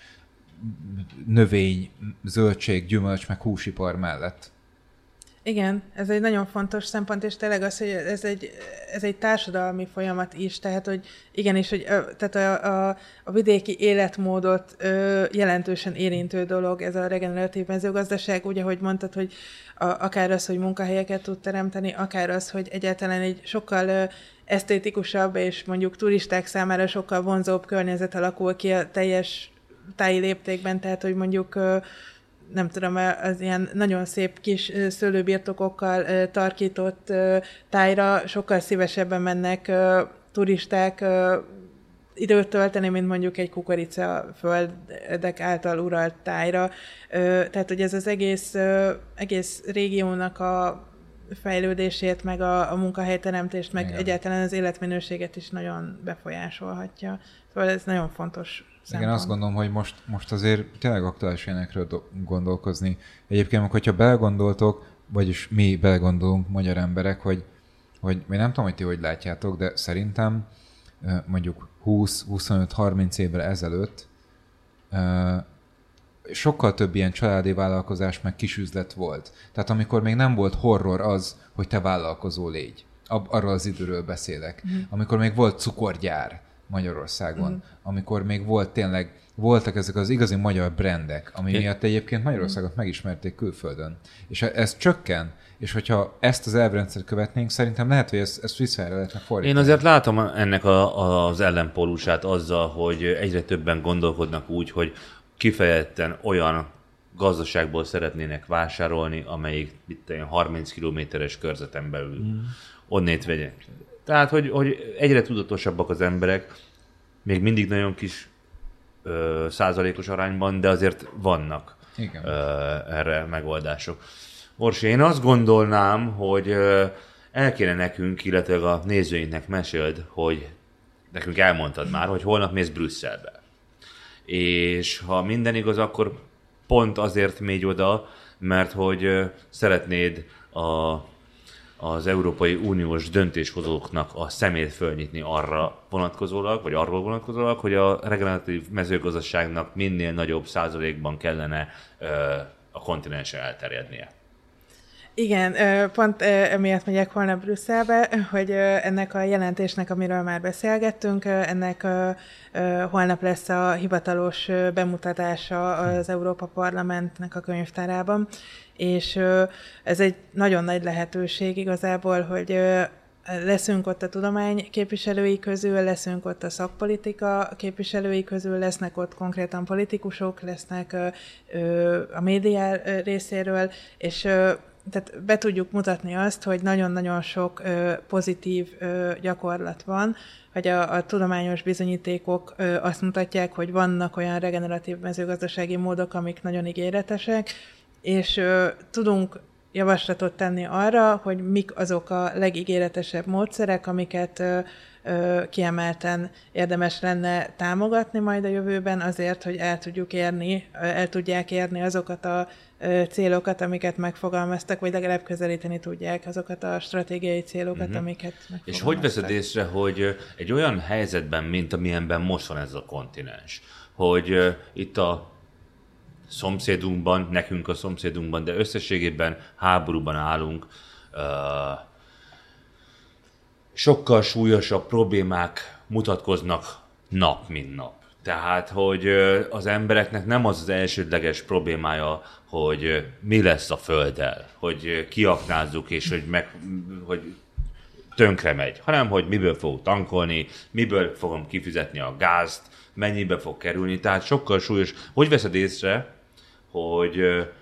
növény, zöldség, gyümölcs, meg húsipar mellett. Igen, ez egy nagyon fontos szempont, és tényleg az, hogy ez egy, ez egy társadalmi folyamat is, tehát, hogy igenis, hogy tehát a, a, a vidéki életmódot ö, jelentősen érintő dolog ez a regeneratív mezőgazdaság, úgy, ahogy mondtad, hogy a, akár az, hogy munkahelyeket tud teremteni, akár az, hogy egyáltalán egy sokkal ö, esztétikusabb, és mondjuk turisták számára sokkal vonzóbb környezet alakul ki a teljes táji léptékben, tehát, hogy mondjuk ö, nem tudom, az ilyen nagyon szép kis szőlőbirtokokkal tarkított tájra sokkal szívesebben mennek turisták időt tölteni, mint mondjuk egy kukorica földek által uralt tájra. Tehát, hogy ez az egész, egész régiónak a fejlődését, meg a, a munkahelyteremtést, meg Igen. egyáltalán az életminőséget is nagyon befolyásolhatja. Szóval ez nagyon fontos szempont. Igen, azt gondolom, hogy most, most azért tényleg aktuális ilyenekről do- gondolkozni. Egyébként, hogyha belegondoltok, vagyis mi belegondolunk, magyar emberek, hogy, hogy még nem tudom, hogy ti hogy látjátok, de szerintem mondjuk húsz, huszonöt, harminc évvel ezelőtt sokkal több ilyen családi vállalkozás meg kisüzlet volt. Tehát amikor még nem volt horror az, hogy te vállalkozó légy. Arról az időről beszélek. Mm. Amikor még volt cukorgyár Magyarországon, mm. amikor még volt tényleg, voltak ezek az igazi magyar brandek, ami Igen. miatt egyébként Magyarországot megismerték külföldön. És ez csökken, és hogyha ezt az elvrendszert követnénk, szerintem lehet, hogy ezt, ezt visszaára lehetne fordítani. Én azért látom ennek a, az ellenpólusát azzal, hogy egyre többen gondolkodnak úgy, hogy kifejezetten olyan gazdaságból szeretnének vásárolni, amelyik itt harminc kilométeres körzeten belül mm. onnét vegyek. Tehát, hogy, hogy egyre tudatosabbak az emberek, még mindig nagyon kis ö, százalékos arányban, de azért vannak ö, erre megoldások. Orsi, én azt gondolnám, hogy ö, el kéne nekünk, illetve a nézőinknek meséld, hogy nekünk elmondtad már, hogy holnap mész Brüsszelbe. És ha minden igaz, akkor pont azért mégy oda, mert hogy szeretnéd a, az Európai Uniós döntéshozóknak a szemét fölnyitni arra vonatkozólag, vagy arról vonatkozólag, hogy a regeneratív mezőgazdaságnak minél nagyobb százalékban kellene a kontinensen elterjednie. Igen, pont emiatt megyek holnap Brüsszelbe, hogy ennek a jelentésnek, amiről már beszélgettünk, ennek holnap lesz a hivatalos bemutatása az Európa Parlamentnek a könyvtárában, és ez egy nagyon nagy lehetőség igazából, hogy leszünk ott a tudomány képviselői közül, leszünk ott a szakpolitika képviselői közül, lesznek ott konkrétan politikusok, lesznek a média részéről, és tehát be tudjuk mutatni azt, hogy nagyon-nagyon sok ö, pozitív ö, gyakorlat van, hogy a, a tudományos bizonyítékok ö, azt mutatják, hogy vannak olyan regeneratív mezőgazdasági módok, amik nagyon ígéretesek, és ö, tudunk javaslatot tenni arra, hogy mik azok a legígéretesebb módszerek, amiket ö, ö, kiemelten érdemes lenne támogatni majd a jövőben azért, hogy el tudjuk érni, el tudják érni azokat a célokat, amiket megfogalmaztak, vagy legalább közelíteni tudják azokat a stratégiai célokat, uh-huh. amiket megfogalmaztak. És hogy veszed észre, hogy egy olyan helyzetben, mint amilyenben most van ez a kontinens, hogy itt a szomszédunkban, nekünk a szomszédunkban, de összességében háborúban állunk, sokkal súlyosabb problémák mutatkoznak nap, mint nap. Tehát, hogy az embereknek nem az az elsődleges problémája, hogy mi lesz a Földdel, hogy kiaknázzuk, és hogy, meg, hogy tönkre megy, hanem hogy miből fogok tankolni, miből fogom kifizetni a gázt, mennyibe fog kerülni. Tehát sokkal súlyos. Hogy veszed észre, hogy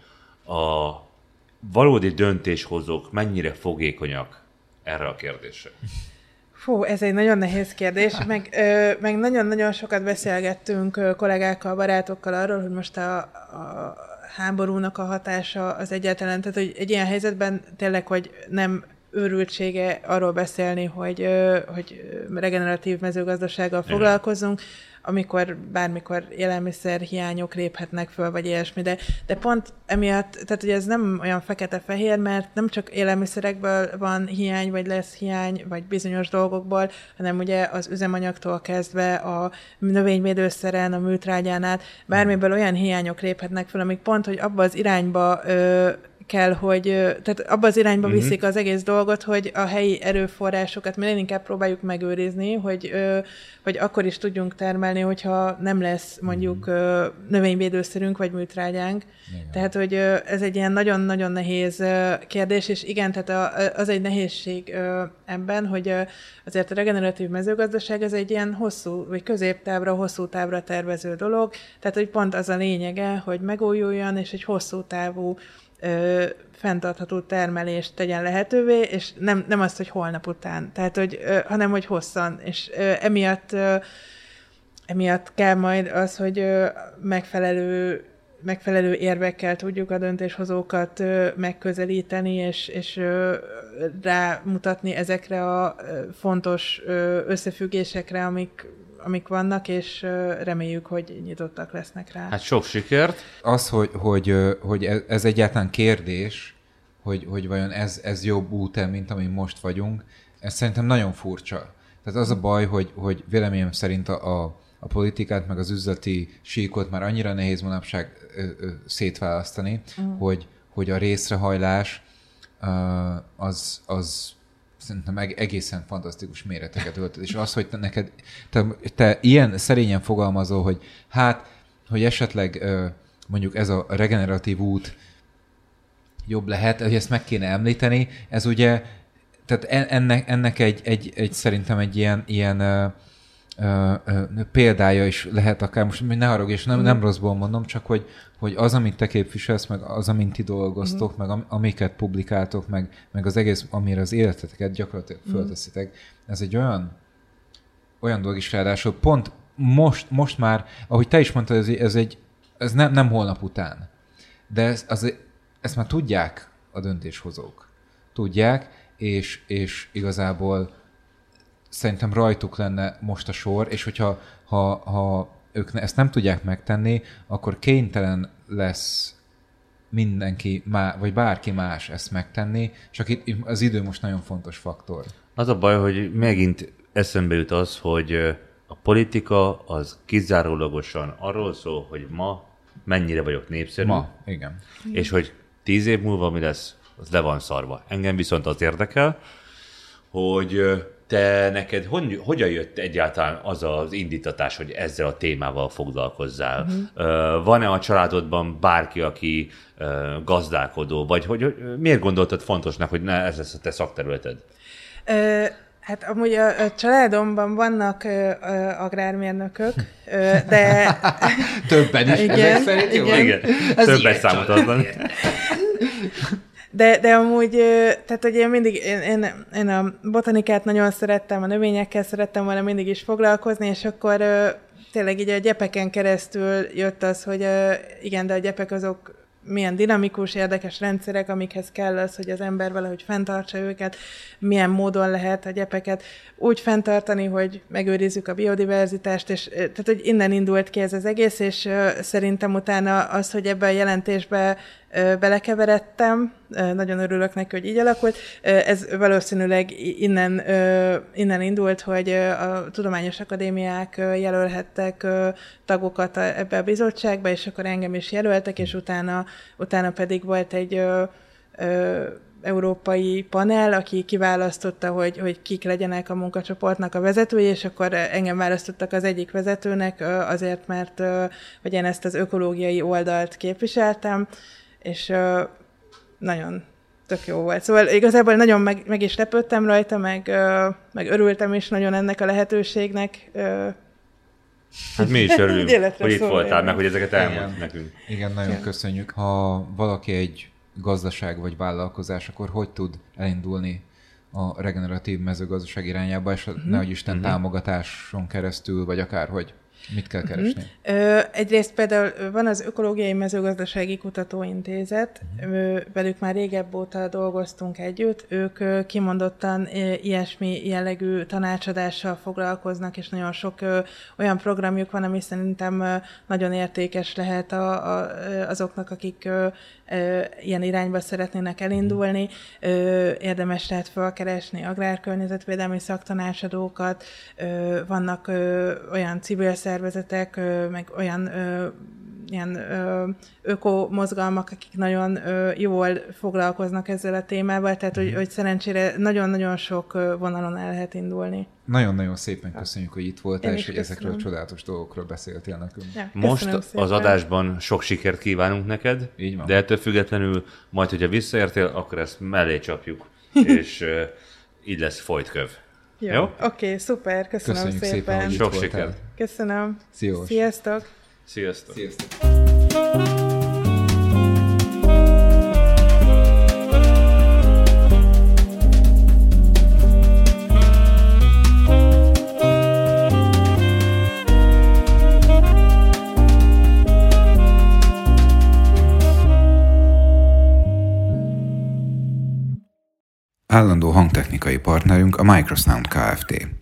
a valódi döntéshozók mennyire fogékonyak erre a kérdésre? Fú, ez egy nagyon nehéz kérdés, meg, ö, meg nagyon-nagyon sokat beszélgettünk ö, kollégákkal, barátokkal arról, hogy most a, a háborúnak a hatása az egyáltalán, tehát hogy egy ilyen helyzetben tényleg, hogy nem őrültsége arról beszélni, hogy, ö, hogy regeneratív mezőgazdasággal foglalkozzunk, amikor bármikor élelmiszer hiányok léphetnek föl, vagy ilyesmi, de, de pont emiatt, tehát ugye ez nem olyan fekete-fehér, mert nem csak élelmiszerekből van hiány, vagy lesz hiány, vagy bizonyos dolgokból, hanem ugye az üzemanyagtól kezdve a növényvédőszeren, a műtrágyán át, bármiből olyan hiányok léphetnek föl, amik pont, hogy abba az irányba ö, kell, hogy, tehát abba az irányba uh-huh. viszik az egész dolgot, hogy a helyi erőforrásokat minél inkább próbáljuk megőrizni, hogy, hogy akkor is tudjunk termelni, hogyha nem lesz mondjuk uh-huh. növényvédőszerünk vagy műtrágyánk. Igen. Tehát, hogy ez egy ilyen nagyon-nagyon nehéz kérdés, és igen, tehát az egy nehézség ebben, hogy azért a regeneratív mezőgazdaság ez egy ilyen hosszú, vagy középtávra, hosszú távra tervező dolog, tehát, hogy pont az a lényege, hogy megújuljon, és egy hosszú távú Ö, fenntartható termelést tegyen lehetővé, és nem, nem azt, hogy holnap után, tehát, hogy, ö, hanem, hogy hosszan, és ö, emiatt, ö, emiatt kell majd az, hogy ö, megfelelő, megfelelő érvekkel tudjuk a döntéshozókat ö, megközelíteni, és, és ö, rámutatni ezekre a ö, fontos ö, összefüggésekre, amik amik vannak, és reméljük, hogy nyitottak lesznek rá. Hát sok sikert! Az, hogy, hogy, hogy ez egyáltalán kérdés, hogy, hogy vajon ez, ez jobb út-e, mint amin most vagyunk, ez szerintem nagyon furcsa. Tehát az a baj, hogy, hogy véleményem szerint a, a, a politikát, meg az üzleti síkot már annyira nehéz manapság ö, ö, szétválasztani, uh-huh. hogy, hogy a részrehajlás uh, az, az szerintem egészen fantasztikus méreteket öltött. És az, hogy te neked, te, te ilyen szerényen fogalmazol, hogy hát, hogy esetleg mondjuk ez a regeneratív út jobb lehet, hogy ezt meg kéne említeni, ez ugye, tehát ennek, ennek egy, egy, egy szerintem egy ilyen, ilyen ö, ö, ö, példája is lehet akár, most ne haragudj, és nem, nem rosszból mondom, csak hogy, hogy az, amit te képviselsz, meg az, amint ti dolgoztok, mm. meg am, amiket publikáltok, meg, meg az egész, amire az életeteket gyakorlatilag fölteszitek, ez egy olyan, olyan dolog is ráadásul, pont most, most már, ahogy te is mondtad, ez, ez, egy, ez nem, nem holnap után, de ez, az, ezt már tudják a döntéshozók. Tudják, és, és igazából szerintem rajtuk lenne most a sor, és hogyha ha, ha ők ezt nem tudják megtenni, akkor kénytelen lesz mindenki, má, vagy bárki más ezt megtenni, csak itt az idő most nagyon fontos faktor. Az a baj, hogy megint eszembe jut az, hogy a politika az kizárólagosan arról szól, hogy ma mennyire vagyok népszerű. Ma, igen. És hogy tíz év múlva mi lesz, az le van szarva. Engem viszont az érdekel, hogy te neked hogy, hogyan jött egyáltalán az az indítatás, hogy ezzel a témával foglalkozzál? Uh-huh. Van-e a családodban bárki, aki gazdálkodó, vagy hogy, hogy miért gondoltad fontosnak, hogy ne ez lesz a te szakterületed? Ö, hát amúgy a, a családomban vannak ö, ö, agrármérnökök, ö, de... Többen is, igen, ezek szerint jó? igen. Igen, többet számot adnak. De, de amúgy, tehát hogy én mindig, én, én, én a botanikát nagyon szerettem, a növényekkel szerettem volna mindig is foglalkozni, és akkor tényleg így a gyepeken keresztül jött az, hogy igen, de a gyepek azok milyen dinamikus, érdekes rendszerek, amikhez kell az, hogy az ember valahogy fenntartsa őket, milyen módon lehet a gyepeket úgy fenntartani, hogy megőrizzük a biodiverzitást, és tehát, hogy innen indult ki ez az egész, és uh, szerintem utána az, hogy ebbe a jelentésbe uh, belekeveredtem, uh, nagyon örülök neki, hogy így alakult, uh, ez valószínűleg innen, uh, innen indult, hogy uh, a tudományos akadémiák uh, jelölhettek uh, tagokat a, ebbe a bizottságba, és akkor engem is jelöltek, és utána, utána pedig volt egy uh, uh, európai panel, aki kiválasztotta, hogy, hogy kik legyenek a munkacsoportnak a vezetői, és akkor engem választottak az egyik vezetőnek azért, mert hogy én ezt az ökológiai oldalt képviseltem, és nagyon tök jó volt. Szóval igazából nagyon meg, meg is lepődtem rajta, meg, meg örültem is nagyon ennek a lehetőségnek. Hát mi is örülünk, hogy itt voltál, meg hogy ezeket elmondtad nekünk. Igen, nagyon Igen. köszönjük. Ha valaki egy gazdaság vagy vállalkozás, akkor hogy tud elindulni a regeneratív mezőgazdaság irányába, és uh-huh. nehogy Isten uh-huh. támogatáson keresztül, vagy akárhogy. Mit kell keresni? Uh-huh. Egyrészt például van az Ökológiai Mezőgazdasági Kutatóintézet, uh-huh. velük már régebb óta dolgoztunk együtt, ők kimondottan ilyesmi jellegű tanácsadással foglalkoznak, és nagyon sok olyan programjuk van, ami szerintem nagyon értékes lehet a, a, azoknak, akik ilyen irányba szeretnének elindulni. Érdemes lehet felkeresni agrárkörnyezetvédelmi szaktanácsadókat, vannak olyan civil szervezetek, meg olyan ilyen ökomozgalmak, akik nagyon jól foglalkoznak ezzel a témával, tehát hogy, hogy szerencsére nagyon-nagyon sok vonalon el lehet indulni. Nagyon-nagyon szépen köszönjük, hogy itt voltál, és hogy ezekről a csodálatos dolgokról beszéltél nekünk. Ja, Most szépen. Az adásban sok sikert kívánunk neked, így van. De ettől függetlenül majd, hogyha visszaértél, akkor ezt mellé csapjuk, és uh, így lesz folytköv. Jó? Jó? Oké, okay, szuper, köszönöm Köszönjük szépen. szépen, hogy sok itt sikert. Köszönöm. Sziós. Sziasztok. Sziasztok. Sziasztok. Állandó hangtechnikai partnerünk a Microsound Kft.